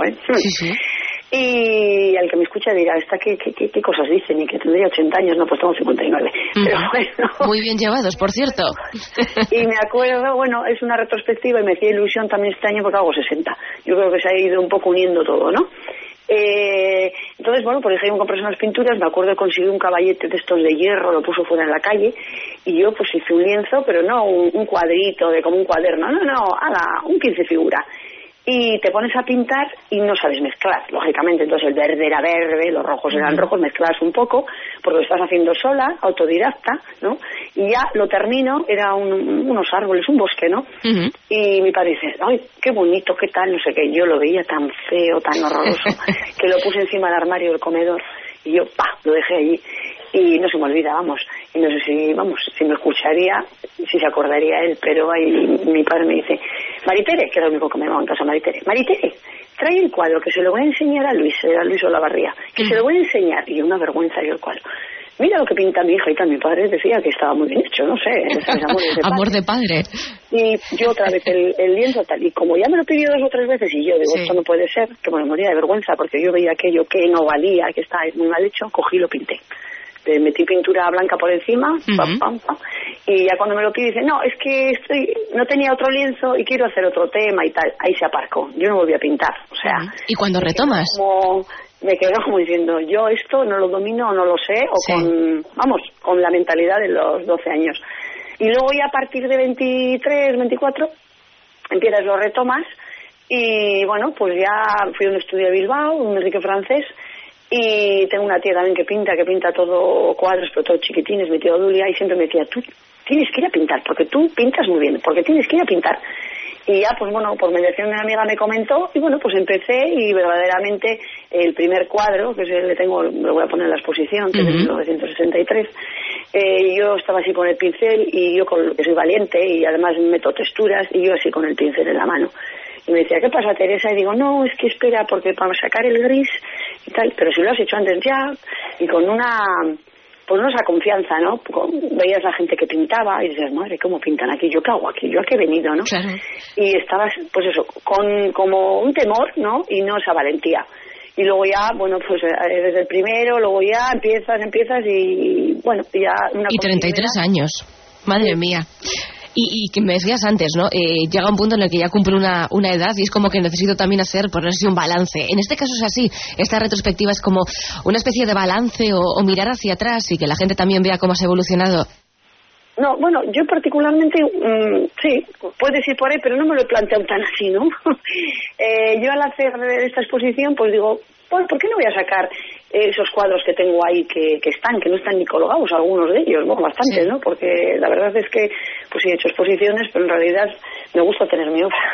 Y al que me escucha dirá, ¿qué cosas dicen? Y que tendría 80 años, no, pues tengo 59. Pero bueno. Muy bien llevados, por cierto. Y me acuerdo, bueno, es una retrospectiva y me hacía ilusión también este año porque hago 60. Yo creo que se ha ido un poco uniendo todo, ¿no? Entonces, bueno, pues dije, compré unas pinturas, me acuerdo de conseguir un caballete de estos de hierro, lo puso fuera en la calle, y yo pues hice un lienzo, pero no un cuadrito de como un cuaderno, un 15 figura. Y te pones a pintar y no sabes mezclar, lógicamente. Entonces el verde era verde, los rojos eran rojos, mezclas un poco, porque lo estás haciendo sola, autodidacta, ¿no? Y ya lo termino, era unos árboles, un bosque, ¿no? Y mi padre dice, ¡ay, qué bonito, qué tal! No sé qué. Yo lo veía tan feo, tan horroroso, que lo puse encima del armario del comedor. Y yo, lo dejé allí. Y no se me olvida, y no sé si me escucharía, si se acordaría él, pero ahí mi padre me dice, Maritere, que era lo único que me llamaba en casa, Maritere, trae el cuadro, que se lo voy a enseñar a Luis Olavarría, que se lo voy a enseñar. Y una vergüenza yo el cuadro. Mira lo que pinta mi hija y tal. Mi padre decía que estaba muy bien hecho, no sé. Amor de padre. Y yo otra vez el lienzo tal. Y como ya me lo pidió 2 o 3 veces y yo digo, esto no puede ser, que me moría de vergüenza porque yo veía aquello que no valía, que estaba muy mal hecho, cogí y lo pinté. Le metí pintura blanca por encima, y ya cuando me lo pide dice, no, es que no tenía otro lienzo y quiero hacer otro tema y tal. Ahí se aparcó. Yo no volví a pintar, o sea. ¿Y cuando retomas? Me quedo como diciendo, yo esto no lo domino o no lo sé, o con la mentalidad de los 12 años. Y luego ya a partir de 23, 24, empiezas, lo retomas, y bueno, pues ya fui a un estudio a Bilbao, un Enrique francés, Y tengo una tía también que pinta todo cuadros, pero todo chiquitines, mi tía Odulia, y siempre me decía, tú tienes que ir a pintar, porque tú pintas muy bien, porque tienes que ir a pintar. Y ya, pues bueno, por mediación de una amiga me comentó, y bueno, pues empecé, y verdaderamente el primer cuadro, que le tengo, lo voy a poner en la exposición, que es de 1963, yo estaba así con el pincel, y yo que soy valiente, y además meto texturas, y yo así con el pincel en la mano. Y me decía, ¿qué pasa, Teresa? Y digo, no, es que espera, porque para sacar el gris y tal, pero si lo has hecho antes ya, y con esa confianza, ¿no? Veías la gente que pintaba y dices, madre, ¿cómo pintan aquí? ¿Yo qué hago aquí? ¿Yo a qué he venido, no? Claro. Y estabas, pues eso, con como un temor, ¿no? Y no esa valentía. Y luego ya, bueno, pues desde el primero, luego ya empiezas y, bueno, ya... Y 33 años, madre mía. Y que me decías antes, ¿no? Llega un punto en el que ya cumple una edad y es como que necesito también ponerse un balance. En este caso es así. Esta retrospectiva es como una especie de balance o mirar hacia atrás y que la gente también vea cómo has evolucionado. No, bueno, yo particularmente, sí, puedes ir por ahí, pero no me lo he planteado tan así, ¿no? Yo al hacer esta exposición, pues digo, bueno, ¿por qué no voy a sacar esos cuadros que tengo ahí que no están ni colgados, algunos de ellos, bueno, bastantes, sí, ¿no? Porque la verdad es que, pues sí, he hecho exposiciones, pero en realidad me gusta tener mi obra.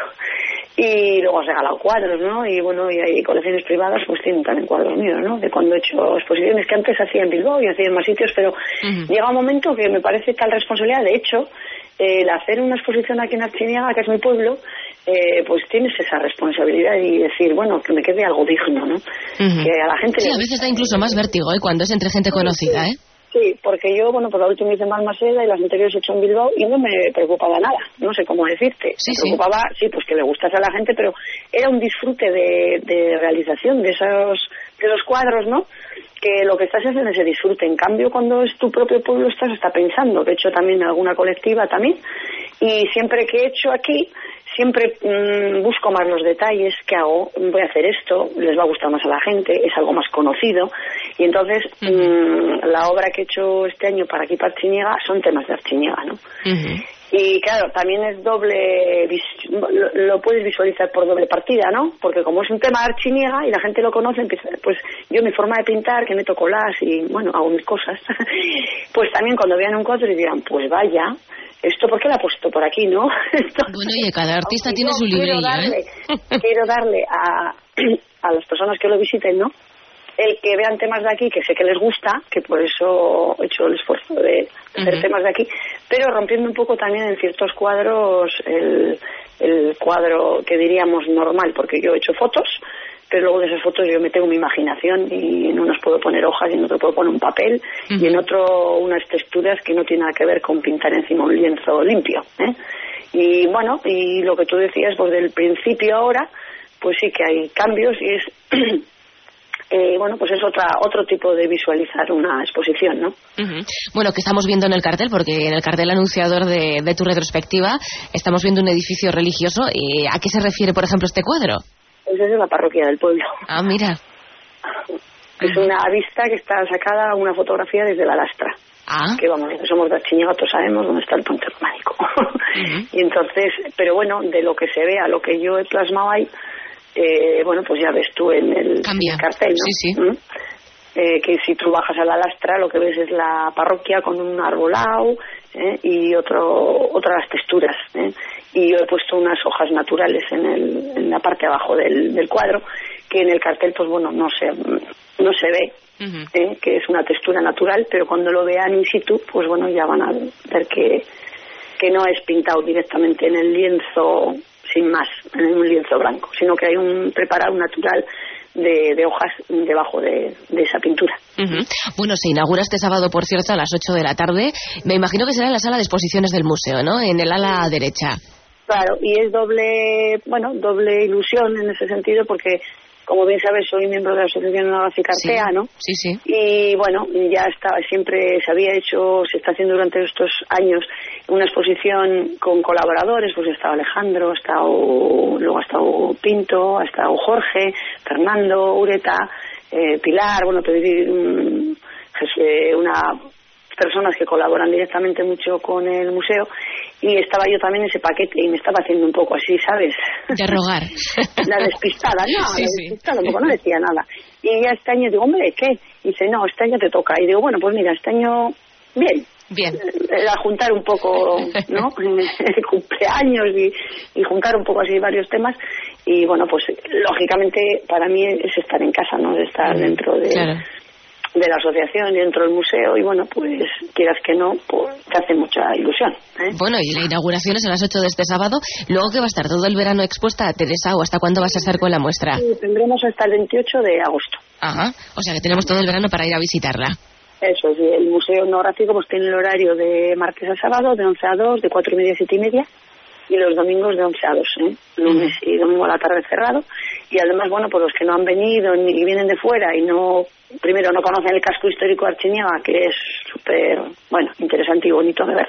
Y luego has regalado cuadros, ¿no? Y bueno, y hay colecciones privadas, pues tienen también cuadros míos, ¿no? De cuando he hecho exposiciones que antes hacía en Bilbao y hacía en más sitios, pero llega un momento que me parece tal responsabilidad. De hecho, el hacer una exposición aquí en Artziniega, que es mi pueblo, pues tienes esa responsabilidad y decir, bueno, que me quede algo digno, ¿no? Que a la gente... Sí, a veces da incluso más vértigo, cuando es entre gente conocida, ¿eh? Sí, porque yo, bueno, pues la última hice en Balmaseda y las anteriores he hecho en Bilbao y no me preocupaba nada, no sé cómo decirte. Me preocupaba, sí, pues que le gustase a la gente, pero era un disfrute de realización de los cuadros, ¿no? Que lo que estás haciendo es ese disfrute. En cambio, cuando es tu propio pueblo estás hasta pensando, que he hecho también en alguna colectiva también, y siempre que he hecho aquí, siempre busco más los detalles, ¿qué hago? Voy a hacer esto, les va a gustar más a la gente, es algo más conocido, y entonces la obra que he hecho este año para aquí, para Artziniega, son temas de Artziniega, ¿no? Y claro, también es doble, lo puedes visualizar por doble partida, ¿no? Porque como es un tema de Artziniega y la gente lo conoce, pues yo mi forma de pintar, que meto colas y bueno, hago mis cosas, pues también cuando vean un cuadro y dirán, pues vaya, ¿esto por qué lo ha puesto por aquí, no? Bueno, oye, cada artista tiene su librería, Quiero darle a las personas que lo visiten, ¿no? El que vean temas de aquí, que sé que les gusta, que por eso he hecho el esfuerzo de hacer temas de aquí, pero rompiendo un poco también en ciertos cuadros el cuadro que diríamos normal, porque yo he hecho fotos, pero luego de esas fotos yo me tengo mi imaginación y en unos puedo poner hojas y en otro puedo poner un papel y en otro unas texturas que no tienen nada que ver con pintar encima un lienzo limpio, Y bueno, y lo que tú decías, pues del principio ahora, pues sí que hay cambios y es... bueno, pues es otro tipo de visualizar una exposición, ¿no? Bueno, que estamos viendo en el cartel, porque en el cartel anunciador de tu retrospectiva estamos viendo un edificio religioso. ¿A qué se refiere, por ejemplo, este cuadro? Esa es la parroquia del pueblo. Ah, mira. Es una vista que está sacada, una fotografía desde la lastra. Que vamos, somos de Artziniega, todos sabemos dónde está el puente románico. Y entonces, pero bueno, de lo que se ve a lo que yo he plasmado ahí, bueno, pues ya ves tú en el cartel, ¿no? Sí. Que si tú bajas a la lastra lo que ves es la parroquia con un arbolado y otras texturas, y yo he puesto unas hojas naturales en la parte de abajo del cuadro, que en el cartel pues bueno no se ve, que es una textura natural, pero cuando lo vean in situ pues bueno ya van a ver que no es pintado directamente en el lienzo sin más, en un lienzo blanco, sino que hay un preparado natural de hojas debajo de esa pintura. Bueno, se inaugura este sábado, por cierto, a las 8 de la tarde. Me imagino que será en la sala de exposiciones del museo, ¿no? En el ala derecha. Claro, y es doble ilusión en ese sentido, porque como bien sabes, soy miembro de la Asociación Etnográfica Artea, ¿no? Sí. Y bueno, ya siempre se está haciendo durante estos años una exposición con colaboradores, pues ha estado Alejandro, luego ha estado Pinto, ha estado Jorge, Fernando, Ureta, Pilar, bueno, unas personas que colaboran directamente mucho con el museo, y estaba yo también en ese paquete y me estaba haciendo un poco así, ¿sabes? De rogar. La despistada, no, sí, la despistada, un poco, no decía nada. Y ya este año digo, hombre, ¿qué? Y dice, no, este año te toca. Y digo, bueno, pues mira, este año, bien. A juntar un poco, ¿no? Cumpleaños y juntar un poco así varios temas. Y bueno, pues lógicamente para mí es estar en casa, ¿no? De estar dentro de... Claro. De la asociación dentro del museo y bueno, pues quieras que no, pues te hace mucha ilusión, ¿eh? Bueno, y la inauguración es a las 8 de este sábado, luego que va a estar todo el verano expuesta, Teresa, ¿o hasta cuándo vas a estar con la muestra? Sí, tendremos hasta el 28 de agosto. Ajá, o sea que tenemos todo el verano para ir a visitarla. Eso, sí, el Museo Etnográfico pues tiene el horario de martes a sábado, de 11 a 2, de 4:30 a 7:30, y los domingos de 11 a 2, lunes y domingo a la tarde cerrado. Y además, bueno, pues los que no han venido y vienen de fuera y no, primero no conocen el casco histórico de Artziniega, que es súper, bueno, interesante y bonito de ver.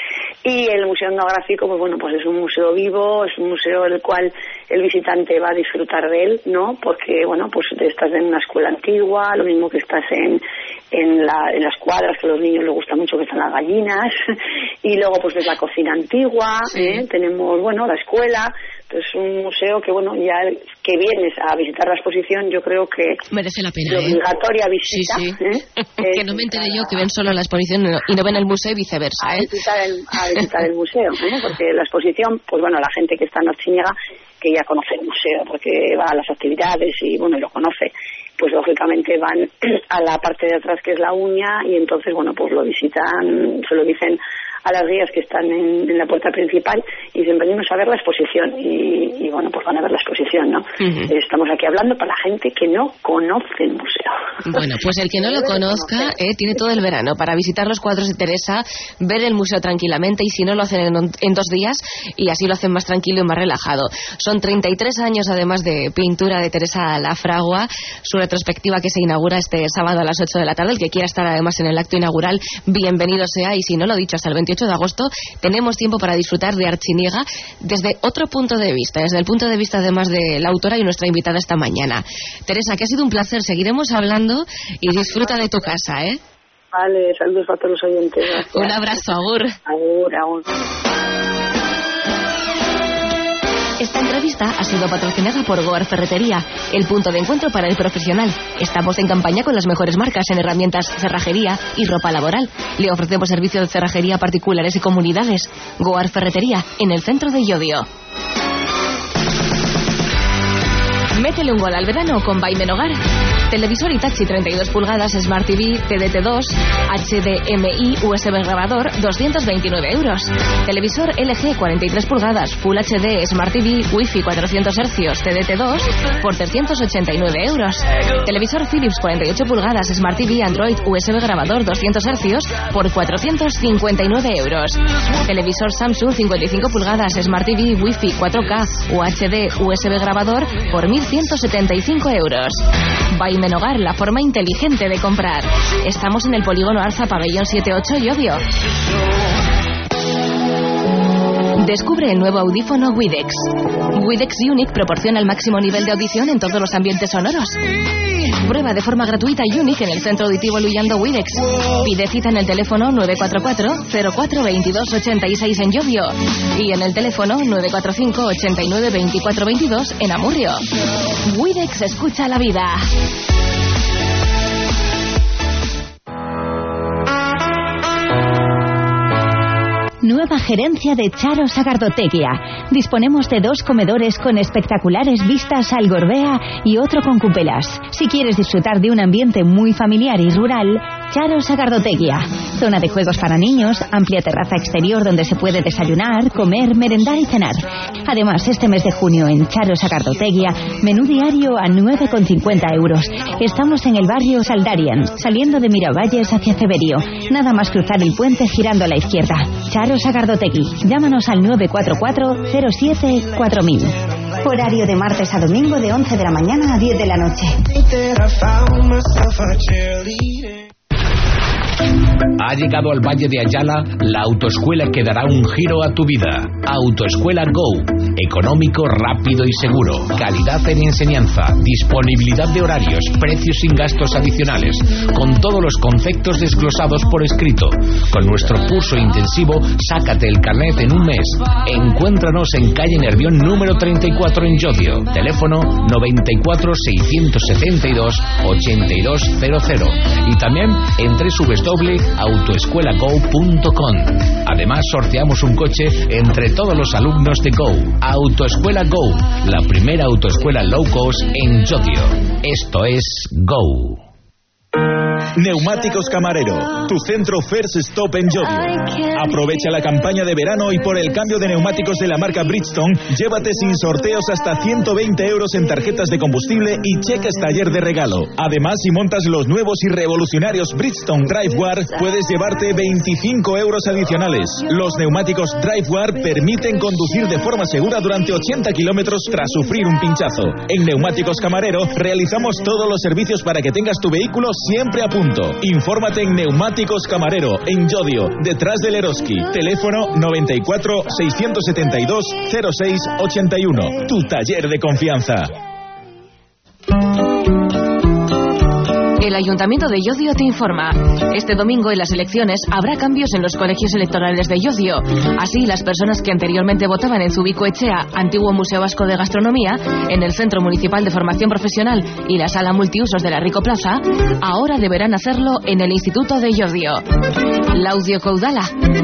Y el Museo Etnográfico, pues bueno, pues es un museo vivo, es un museo el cual el visitante va a disfrutar de él, ¿no? Porque, bueno, pues estás en una escuela antigua, lo mismo que estás en las cuadras, que a los niños les gusta mucho, que están las gallinas, y luego pues ves la cocina antigua, tenemos, bueno, la escuela. Entonces es un museo que, bueno, ya que vienes a visitar la exposición, yo creo que merece la pena, obligatoria visita. Sí. Que no me entere yo que ven solo la exposición y no ven el museo y viceversa. A visitar el museo, porque la exposición, pues bueno, la gente que está en Artziniega, que ya conoce el museo, porque va a las actividades y bueno, lo conoce, pues lógicamente van a la parte de atrás que es la uña y entonces, bueno, pues lo visitan, se lo dicen a las guías que están en la puerta principal y dicen, venimos a ver la exposición y bueno, pues van a ver la exposición, ¿no? Estamos aquí hablando para la gente que no conoce el museo. Bueno, pues el que no lo conozca tiene todo el verano para visitar los cuadros de Teresa, ver el museo tranquilamente y si no lo hacen en 2 días y así lo hacen más tranquilo y más relajado. Son 33 años además de pintura de Teresa Lafragua, su retrospectiva que se inaugura este sábado a las 8 de la tarde. El que quiera estar además en el acto inaugural, bienvenido sea, y si no, lo dicho, hasta el 28 de agosto tenemos tiempo para disfrutar de Artziniega desde otro punto de vista, desde el punto de vista además de la autora y nuestra invitada esta mañana. Teresa, que ha sido un placer, seguiremos hablando y disfruta de tu casa, ¿eh? Vale, saludos a todos los oyentes. Gracias. Un abrazo, agur. Agur. Esta entrevista ha sido patrocinada por Goar Ferretería, el punto de encuentro para el profesional. Estamos en campaña con las mejores marcas en herramientas, cerrajería y ropa laboral. Le ofrecemos servicios de cerrajería a particulares y comunidades. Goar Ferretería, en el centro de Llodio. Métele un gol al verano con Baimen Hogar. Televisor Hitachi 32 pulgadas, Smart TV, TDT2, HDMI, USB grabador, 229 euros. Televisor LG 43 pulgadas, Full HD, Smart TV, Wi-Fi 400 Hz, TDT2, por 389 euros. Televisor Philips 48 pulgadas, Smart TV, Android, USB grabador, 200 Hz, por 459 euros. Televisor Samsung 55 pulgadas, Smart TV, Wi-Fi 4K, UHD, USB grabador, por 1.175 euros. Baimen Hogar, la forma inteligente de comprar. Estamos en el polígono Arza, pabellón 78, Llodio. Descubre el nuevo audífono Widex. Widex Unique proporciona el máximo nivel de audición en todos los ambientes sonoros. Prueba de forma gratuita Unique en el centro auditivo Luyando Widex. Pide cita en el teléfono 944-04-2286 en Llodio y en el teléfono 945-89-2422 en Amurrio. Widex escucha la vida. Nueva gerencia de Charo Sagardotegia. Disponemos de 2 comedores con espectaculares vistas al Gorbea y otro con cupelas. Si quieres disfrutar de un ambiente muy familiar y rural, Charo Sagardotegia. Zona de juegos para niños, amplia terraza exterior donde se puede desayunar, comer, merendar y cenar. Además, este mes de junio en Charo Sagardotegia, menú diario a 9,50 euros. Estamos en el barrio Saldarian, saliendo de Miravalles hacia Ceberio. Nada más cruzar el puente girando a la izquierda. Charo Sagardotegui. Llámanos al 944-07-4000. Horario de martes a domingo de 11 de la mañana a 10 de la noche. Ha llegado al Valle de Ayala la autoescuela que dará un giro a tu vida. Autoescuela Go. Económico, rápido y seguro. Calidad en enseñanza. Disponibilidad de horarios. Precios sin gastos adicionales. Con todos los conceptos desglosados por escrito. Con nuestro curso intensivo, sácate el carnet en un mes. Encuéntranos en calle Nervión número 34 en Llodio. Teléfono 94 672 8200. Y también en www.autoescuelago.com. Además, sorteamos un coche entre todos los alumnos de Go. Autoescuela Go, la primera autoescuela low cost en Llodio. Esto es Go. Neumáticos Camarero, tu centro First Stop en Llodio. Aprovecha la campaña de verano y por el cambio de neumáticos de la marca Bridgestone, llévate sin sorteos hasta 120 euros en tarjetas de combustible y cheques taller de regalo. Además, si montas los nuevos y revolucionarios Bridgestone DriveWire, puedes llevarte 25 euros adicionales. Los neumáticos DriveWire permiten conducir de forma segura durante 80 kilómetros tras sufrir un pinchazo. En Neumáticos Camarero realizamos todos los servicios para que tengas tu vehículo siempre a punto. Infórmate en Neumáticos Camarero, en Llodio, detrás del Eroski. Teléfono 94 672 06 81. Tu taller de confianza. El Ayuntamiento de Llodio te informa. Este domingo en las elecciones habrá cambios en los colegios electorales de Llodio. Así, las personas que anteriormente votaban en Zubicoechea, antiguo Museo Vasco de Gastronomía, en el Centro Municipal de Formación Profesional y la Sala Multiusos de la Rico Plaza, ahora deberán hacerlo en el Instituto de Llodio. Laudio Caudala.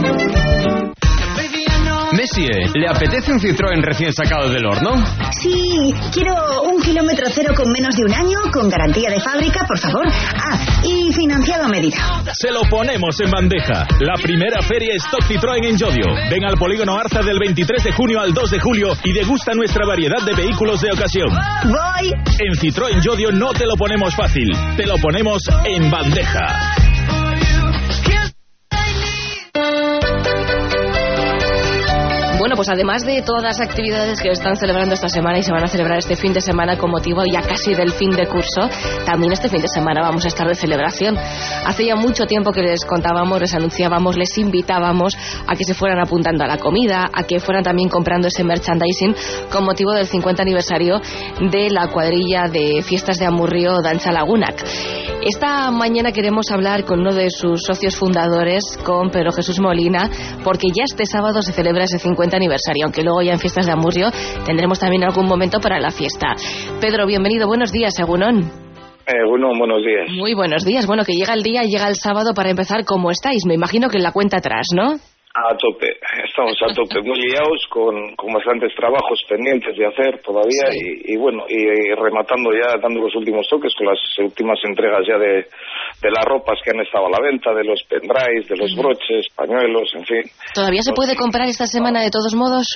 Messie, ¿le apetece un Citroën recién sacado del horno? Sí, quiero 1 kilómetro cero con menos de un año, con garantía de fábrica, por favor. Y financiado a medida. Se lo ponemos en bandeja. La primera feria Stock Citroën en Llodio. Ven al Polígono Arza del 23 de junio al 2 de julio y degusta nuestra variedad de vehículos de ocasión. Voy. En Citroën Llodio no te lo ponemos fácil, te lo ponemos en bandeja. Bueno, pues además de todas las actividades que están celebrando esta semana y se van a celebrar este fin de semana con motivo ya casi del fin de curso, también este fin de semana vamos a estar de celebración. Hace ya mucho tiempo que les contábamos, les anunciábamos, les invitábamos a que se fueran apuntando a la comida, a que fueran también comprando ese merchandising con motivo del 50 aniversario de la cuadrilla de fiestas de Amurrio Danza Lagunak. Esta mañana queremos hablar con uno de sus socios fundadores, con Pedro Jesús Molina, porque ya este sábado se celebra ese 50 aniversario, aunque luego ya en fiestas de Amurrio tendremos también algún momento para la fiesta. Pedro, bienvenido, buenos días, Egunon. Buenos días. Muy buenos días, bueno, que llega el día, llega el sábado para empezar. ¿Cómo estáis? Me imagino que en la cuenta atrás, ¿no? A tope, estamos a tope, muy liados, con bastantes trabajos pendientes de hacer todavía, sí. y rematando ya, dando los últimos toques con las últimas entregas ya de las ropas que han estado a la venta, de los pendrives, de los broches, pañuelos, en fin. ¿Todavía se puede comprar esta semana de todos modos?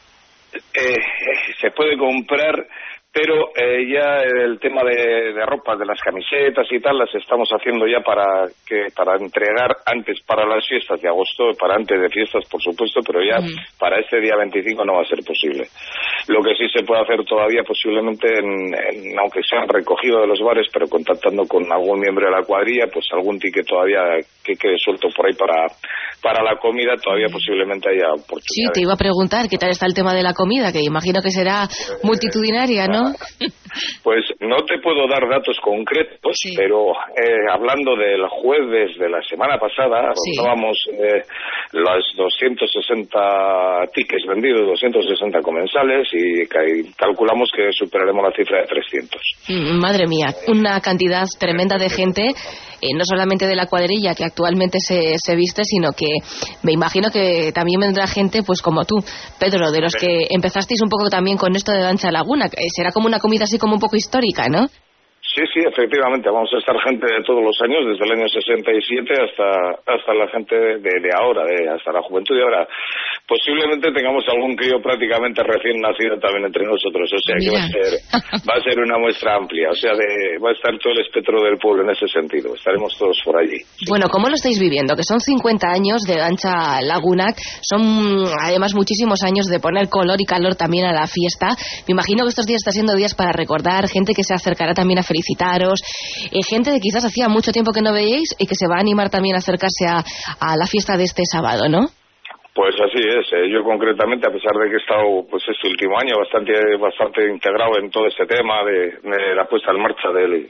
Se puede comprar, pero ya el tema de ropas, de las camisetas y tal, las estamos haciendo ya para entregar antes, para las fiestas de agosto, para antes de fiestas, por supuesto, pero ya para este día 25 no va a ser posible. Lo que sí se puede hacer todavía posiblemente, aunque sea recogido de los bares, pero contactando con algún miembro de la cuadrilla, pues algún ticket todavía que quede suelto por ahí para la comida, todavía posiblemente haya oportunidades. Sí, te iba a preguntar qué tal está el tema de la comida, que imagino que será multitudinaria, ¿no? Pues no te puedo dar datos concretos, sí. Pero hablando del jueves de la semana pasada, rondábamos los 260 tickets vendidos, 260 comensales y calculamos que superaremos la cifra de 300. Madre mía, una cantidad tremenda de gente, no solamente de la cuadrilla que actualmente se viste, sino que me imagino que también vendrá gente pues como tú, Pedro, de los que empezasteis un poco también con esto de Danza Lagunak. Será como una comida así como un poco histórica, ¿no? Sí, efectivamente, vamos a estar gente de todos los años, desde el año 67 hasta la gente de ahora, hasta la juventud de ahora. Posiblemente tengamos algún crío prácticamente recién nacido también entre nosotros, o sea que va a ser una muestra amplia, o sea, va a estar todo el espectro del pueblo en ese sentido, estaremos todos por allí. Sí. Bueno, ¿cómo lo estáis viviendo? Que son 50 años de Danza Lagunak, son además muchísimos años de poner color y calor también a la fiesta. Me imagino que estos días están siendo días para recordar, gente que se acercará también a felicitar felicitaros, gente que quizás hacía mucho tiempo que no veíais y que se va a animar también a acercarse a la fiesta de este sábado, ¿no? Pues así es. Yo concretamente, a pesar de que he estado pues este último año bastante integrado en todo este tema de la puesta en marcha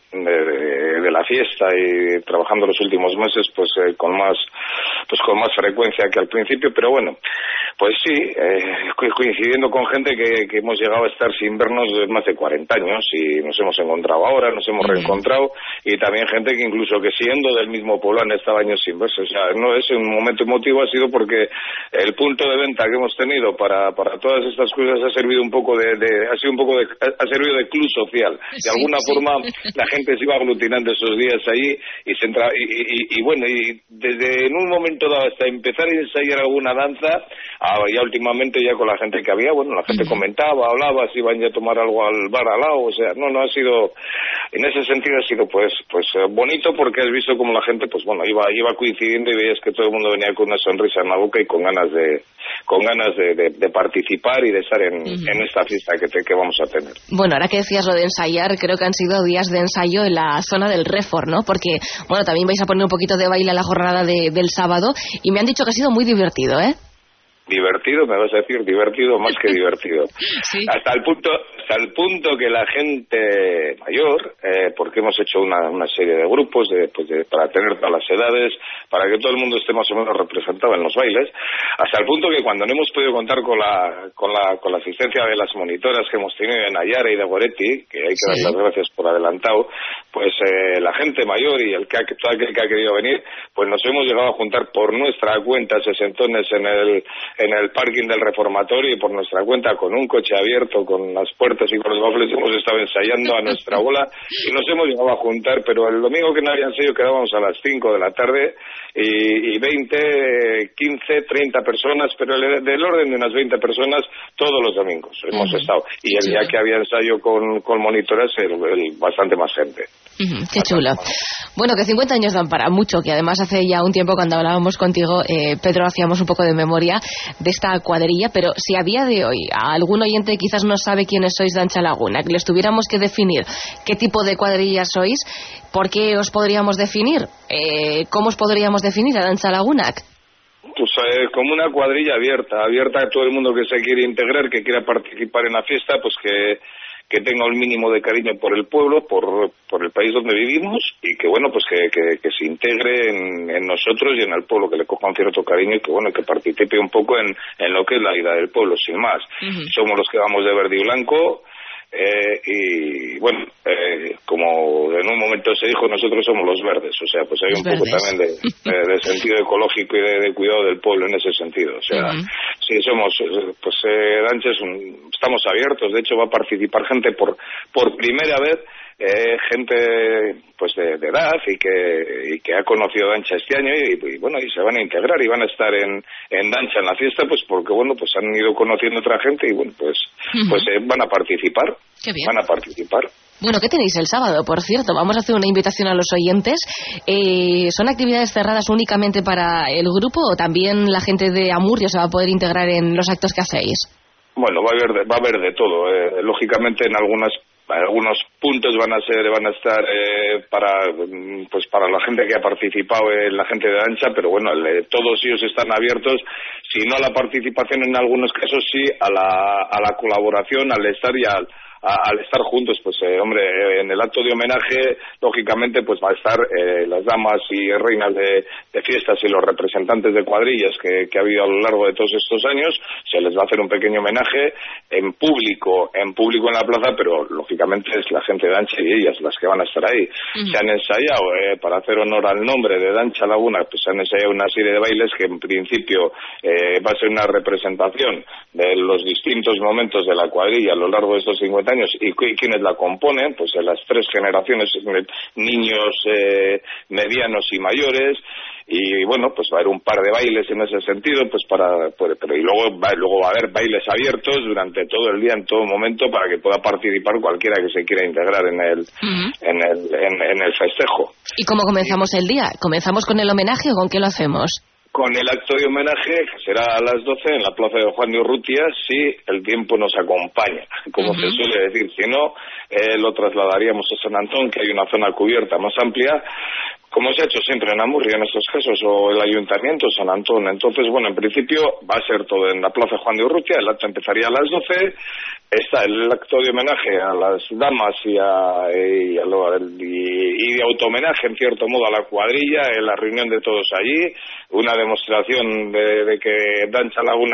de la fiesta y trabajando los últimos meses pues con más frecuencia que al principio, pero bueno, pues sí, coincidiendo con gente que hemos llegado a estar sin vernos más de 40 años y nos hemos encontrado ahora, nos hemos reencontrado, y también gente que incluso que siendo del mismo pueblo han estado años sin verse. O sea, no es un momento emotivo, ha sido porque el punto de venta que hemos tenido para todas estas cosas ha servido un poco de club social. De alguna forma la gente se iba aglutinando esos días ahí y bueno, y desde en un momento dado hasta empezar a ensayar alguna danza, ya últimamente ya con la gente que había, bueno, la gente comentaba, hablaba, si iban ya a tomar algo al bar al lado, o sea, no ha sido, en ese sentido ha sido pues bonito, porque has visto como la gente pues bueno iba coincidiendo y veías que todo el mundo venía con una sonrisa en la boca y con ganas de participar y de estar en esta fiesta que vamos a tener. Bueno, ahora que decías lo de ensayar, creo que han sido días de ensayo en la zona del Refor, ¿no? Porque, bueno, también vais a poner un poquito de baile a la jornada del sábado, y me han dicho que ha sido muy divertido, ¿eh? Divertido, me vas a decir, divertido más que divertido. Sí. Hasta el punto que la gente mayor, porque hemos hecho una serie de grupos para tener todas las edades, para que todo el mundo esté más o menos representado en los bailes, hasta el punto que cuando no hemos podido contar con la asistencia de las monitoras que hemos tenido en Ayara y de Goretti, que hay que dar las gracias por adelantado, pues la gente mayor y todo aquel que ha querido venir, pues nos hemos llegado a juntar por nuestra cuenta sesentones en el parking del Reformatorio, y por nuestra cuenta, con un coche abierto, con las puertas y con los baffles, hemos estado ensayando a nuestra bola y nos hemos llegado a juntar, pero el domingo que no había ensayo quedábamos a las 5 de la tarde y 20, 15, 30 personas, pero del orden de unas 20 personas todos los domingos hemos estado, y el día que había ensayo con monitores bastante más gente. Qué chulo. Bueno, que 50 años dan para mucho, que además hace ya un tiempo cuando hablábamos contigo, Pedro, hacíamos un poco de memoria de esta cuadrilla, pero si a día de hoy algún oyente quizás no sabe quiénes sois de Ancha Laguna, que les tuviéramos que definir qué tipo de cuadrilla sois, ¿por qué os podríamos definir? ¿Cómo os podríamos definir a Ancha Laguna? Pues como una cuadrilla abierta a todo el mundo que se quiere integrar, que quiera participar en la fiesta, pues que tenga un mínimo de cariño por el pueblo, por el país donde vivimos, y que bueno, pues que se integre en nosotros y en el pueblo, que le coja un cierto cariño y que bueno, que participe un poco en lo que es la vida del pueblo, sin más. Somos los que vamos de verde y blanco, y bueno, como en un momento se dijo, nosotros somos los verdes, o sea, pues hay un poco también de sentido ecológico y de cuidado del pueblo en ese sentido, o sea, sí, somos, pues Dancha estamos abiertos, de hecho va a participar gente por primera vez, gente pues de edad y que ha conocido Dancha este año y bueno, y se van a integrar y van a estar en Dancha en la fiesta, pues porque bueno, pues han ido conociendo otra gente y bueno, pues van a participar. Qué bien. Van a participar. Bueno, ¿qué tenéis el sábado? Por cierto, vamos a hacer una invitación a los oyentes. ¿Son actividades cerradas únicamente para el grupo o también la gente de Amurrio se va a poder integrar en los actos que hacéis? Bueno, va a haber de todo. Lógicamente en algunos puntos van a estar para la gente que ha participado, la gente de Dancha, pero bueno, todos ellos están abiertos, si no a la participación, en algunos casos sí a la colaboración, al estar y al estar juntos, pues hombre, en el acto de homenaje, lógicamente, pues va a estar las damas y reinas de fiestas y los representantes de cuadrillas que ha habido a lo largo de todos estos años. Se les va a hacer un pequeño homenaje en público en la plaza, pero lógicamente es la gente de Dancha y ellas las que van a estar ahí. Se han ensayado, para hacer honor al nombre de Dancha Laguna, pues se han ensayado una serie de bailes que en principio va a ser una representación de los distintos momentos de la cuadrilla a lo largo de estos 50 años y quienes la componen, pues en las tres generaciones, niños, medianos y mayores. Y bueno, pues va a haber un par de bailes en ese sentido, pues y luego va a haber bailes abiertos durante todo el día, en todo momento, para que pueda participar cualquiera que se quiera integrar en el festejo. ¿Y cómo comenzamos el día? ¿Comenzamos con el homenaje o con qué lo hacemos? con el acto de homenaje, que será a las 12 en la plaza de Juan de Urrutia, si el tiempo nos acompaña, como se suele decir. Si no, lo trasladaríamos a San Antón, que hay una zona cubierta más amplia, como se ha hecho siempre en Amurrio en estos casos, o el Ayuntamiento San Antón. Entonces, bueno, en principio va a ser todo en la plaza Juan de Urrutia. El acto empezaría a las 12. Está el acto de homenaje a las damas y de auto-homenaje, en cierto modo, a la cuadrilla, en la reunión de todos allí, una demostración de que Dancha Laguna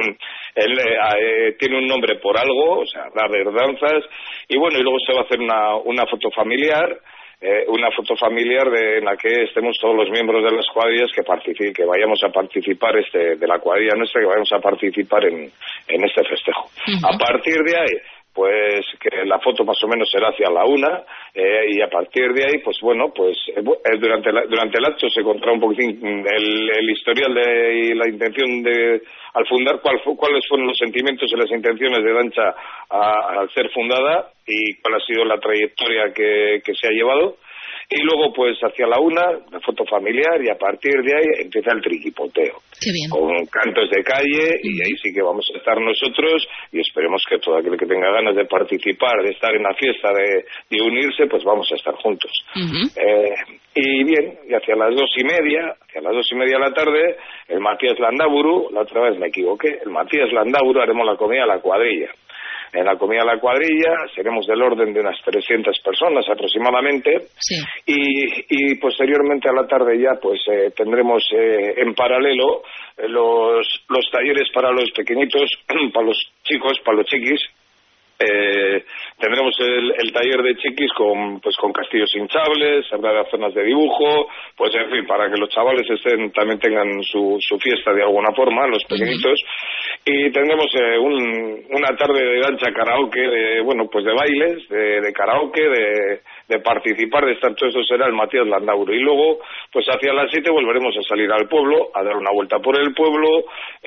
tiene un nombre por algo, o sea, dar danzas, y bueno, y luego se va a hacer una foto familiar, en la que estemos todos los miembros de las cuadrillas que vayamos a participar de la cuadrilla nuestra, que vayamos a participar en este festejo. A partir de ahí, pues que la foto más o menos será hacia la 1, y a partir de ahí, pues bueno, pues durante el acto se contará un poquitín el historial y la intención al fundar, cuáles fueron los sentimientos y las intenciones de Dancha al ser fundada y cuál ha sido la trayectoria que se ha llevado. Y luego, pues, hacia la 1, la foto familiar, y a partir de ahí empieza el triquipoteo. Qué bien. Con cantos de calle, y ahí sí que vamos a estar nosotros, y esperemos que todo aquel que tenga ganas de participar, de estar en la fiesta, de unirse, pues vamos a estar juntos. Y bien, y hacia las 2:30 de la tarde, el Matías Landaburu, la otra vez me equivoqué, el Matías Landaburu haremos la comida a la cuadrilla. En la comida a la cuadrilla seremos del orden de unas 300 personas aproximadamente, y posteriormente a la tarde ya pues tendremos en paralelo los talleres para los pequeñitos, para los chicos, para los chiquis. Tendremos el taller de chiquis con castillos hinchables, habrá zonas de dibujo, pues en fin, para que los chavales también tengan su fiesta de alguna forma, los pequeñitos. Y tendremos una tarde de danza karaoke, de bailes, de karaoke, de participar, de estar, todo eso será el Matías Landaburu. Y luego, pues hacia las 7 volveremos a salir al pueblo, a dar una vuelta por el pueblo,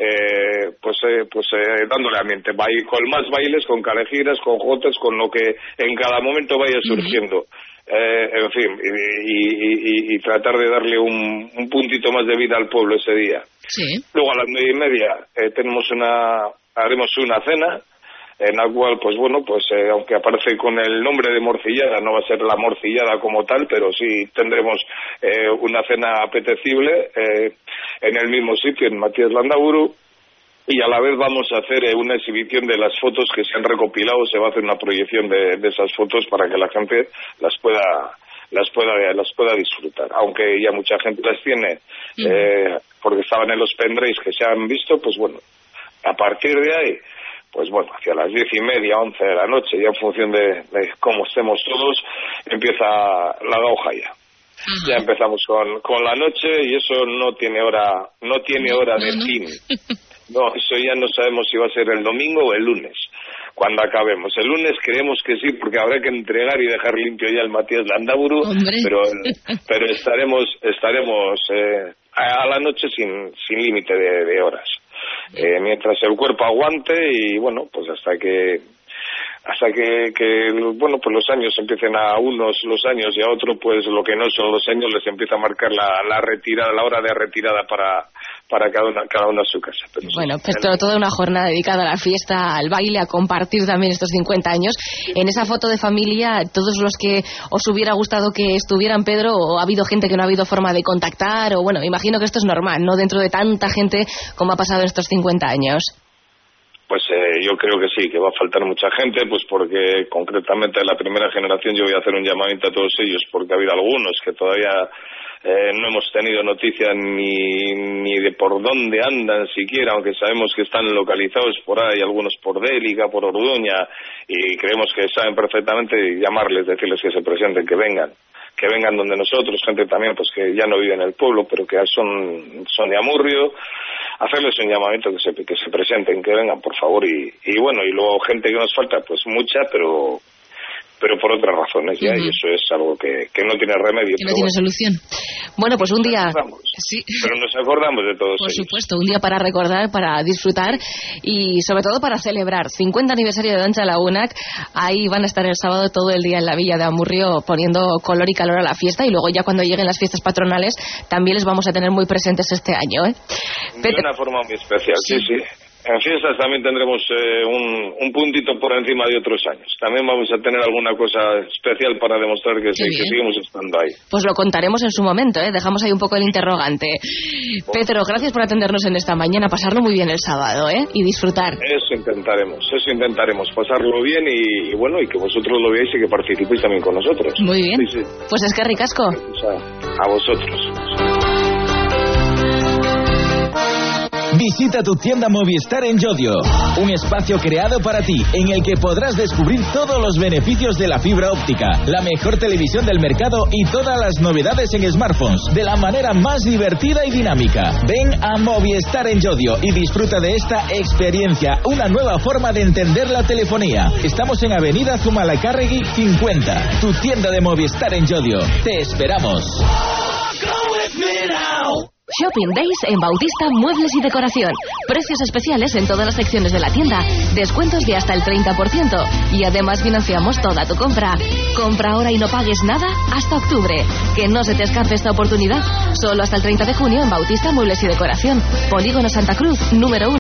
dándole ambiente, con más bailes, con caregiras, con jotas, con lo que en cada momento vaya surgiendo. En fin, y tratar de darle un puntito más de vida al pueblo ese día. Luego a las 9:30 haremos una cena, en la cual, aunque aparece con el nombre de morcillada, no va a ser la morcillada como tal, pero sí tendremos una cena apetecible en el mismo sitio, en Matías Landaburu. Y a la vez vamos a hacer una exhibición de las fotos que se han recopilado. Se va a hacer una proyección de esas fotos para que la gente las pueda disfrutar. Aunque ya mucha gente las tiene, porque estaban en los pendrives que se han visto, pues bueno, a partir de ahí, pues bueno, hacia las 10:30, 11 de la noche, ya en función de cómo estemos todos, empieza la gauja ya. Ya empezamos con la noche, y eso no tiene hora de fin. No, eso ya no sabemos si va a ser el domingo o el lunes, cuando acabemos. El lunes creemos que sí, porque habrá que entregar y dejar limpio ya el Matías Landaburu, pero estaremos a la noche sin límite de horas. Mientras el cuerpo aguante, y bueno, pues hasta que los años empiecen a unos los años, y a otros pues lo que no son los años les empieza a marcar la retirada, la hora de retirada para cada uno a su casa. Pero toda una jornada dedicada a la fiesta, al baile, a compartir también estos 50 años. En esa foto de familia, todos los que os hubiera gustado que estuvieran, Pedro, o ha habido gente que no ha habido forma de contactar, o bueno, imagino que esto es normal, ¿no?, dentro de tanta gente como ha pasado en estos 50 años. Pues yo creo que sí, que va a faltar mucha gente, pues porque concretamente de la primera generación yo voy a hacer un llamamiento a todos ellos, porque ha habido algunos que todavía no hemos tenido noticia ni de por dónde andan siquiera, aunque sabemos que están localizados por ahí, algunos por Délica, por Orduña, y creemos que saben perfectamente, y llamarles, decirles que se presenten, que vengan donde nosotros, gente también pues que ya no vive en el pueblo, pero que son de Amurrio, hacerles un llamamiento que se presenten, que vengan, por favor, y bueno, y luego gente que nos falta, pues mucha, pero pero por otras razones ya, y eso es algo que no tiene remedio. Que no tiene solución. Bueno, pues un día... Sí. Pero nos acordamos de todos Por ellos. supuesto, un día para recordar, para disfrutar y sobre todo para celebrar. 50 aniversario de Danza Lagunac. Ahí van a estar el sábado todo el día en la villa de Amurrio poniendo color y calor a la fiesta, y luego ya cuando lleguen las fiestas patronales también les vamos a tener muy presentes este año, ¿eh? De una forma muy especial, sí. En fiestas también tendremos un puntito por encima de otros años. También vamos a tener alguna cosa especial para demostrar que seguimos estando ahí. Pues lo contaremos en su momento, ¿eh? Dejamos ahí un poco el interrogante. Petro, gracias por atendernos en esta mañana. Pasarlo muy bien el sábado, ¿eh? Y disfrutar. Eso intentaremos. Pasarlo bien y bueno, y que vosotros lo veáis y que participéis también con nosotros. Muy bien. Sí. Pues es que ricasco. A vosotros. Visita tu tienda Movistar en Llodio, un espacio creado para ti en el que podrás descubrir todos los beneficios de la fibra óptica, la mejor televisión del mercado y todas las novedades en smartphones de la manera más divertida y dinámica. Ven a Movistar en Llodio y disfruta de esta experiencia, una nueva forma de entender la telefonía. Estamos en Avenida Zumalacárregui 50, tu tienda de Movistar en Llodio. Te esperamos. Shopping Days en Bautista Muebles y Decoración. Precios especiales en todas las secciones de la tienda. Descuentos de hasta el 30%. Y además financiamos toda tu compra. Compra ahora y no pagues nada hasta octubre. Que no se te escape esta oportunidad. Solo hasta el 30 de junio en Bautista Muebles y Decoración. Polígono Santa Cruz, número 1.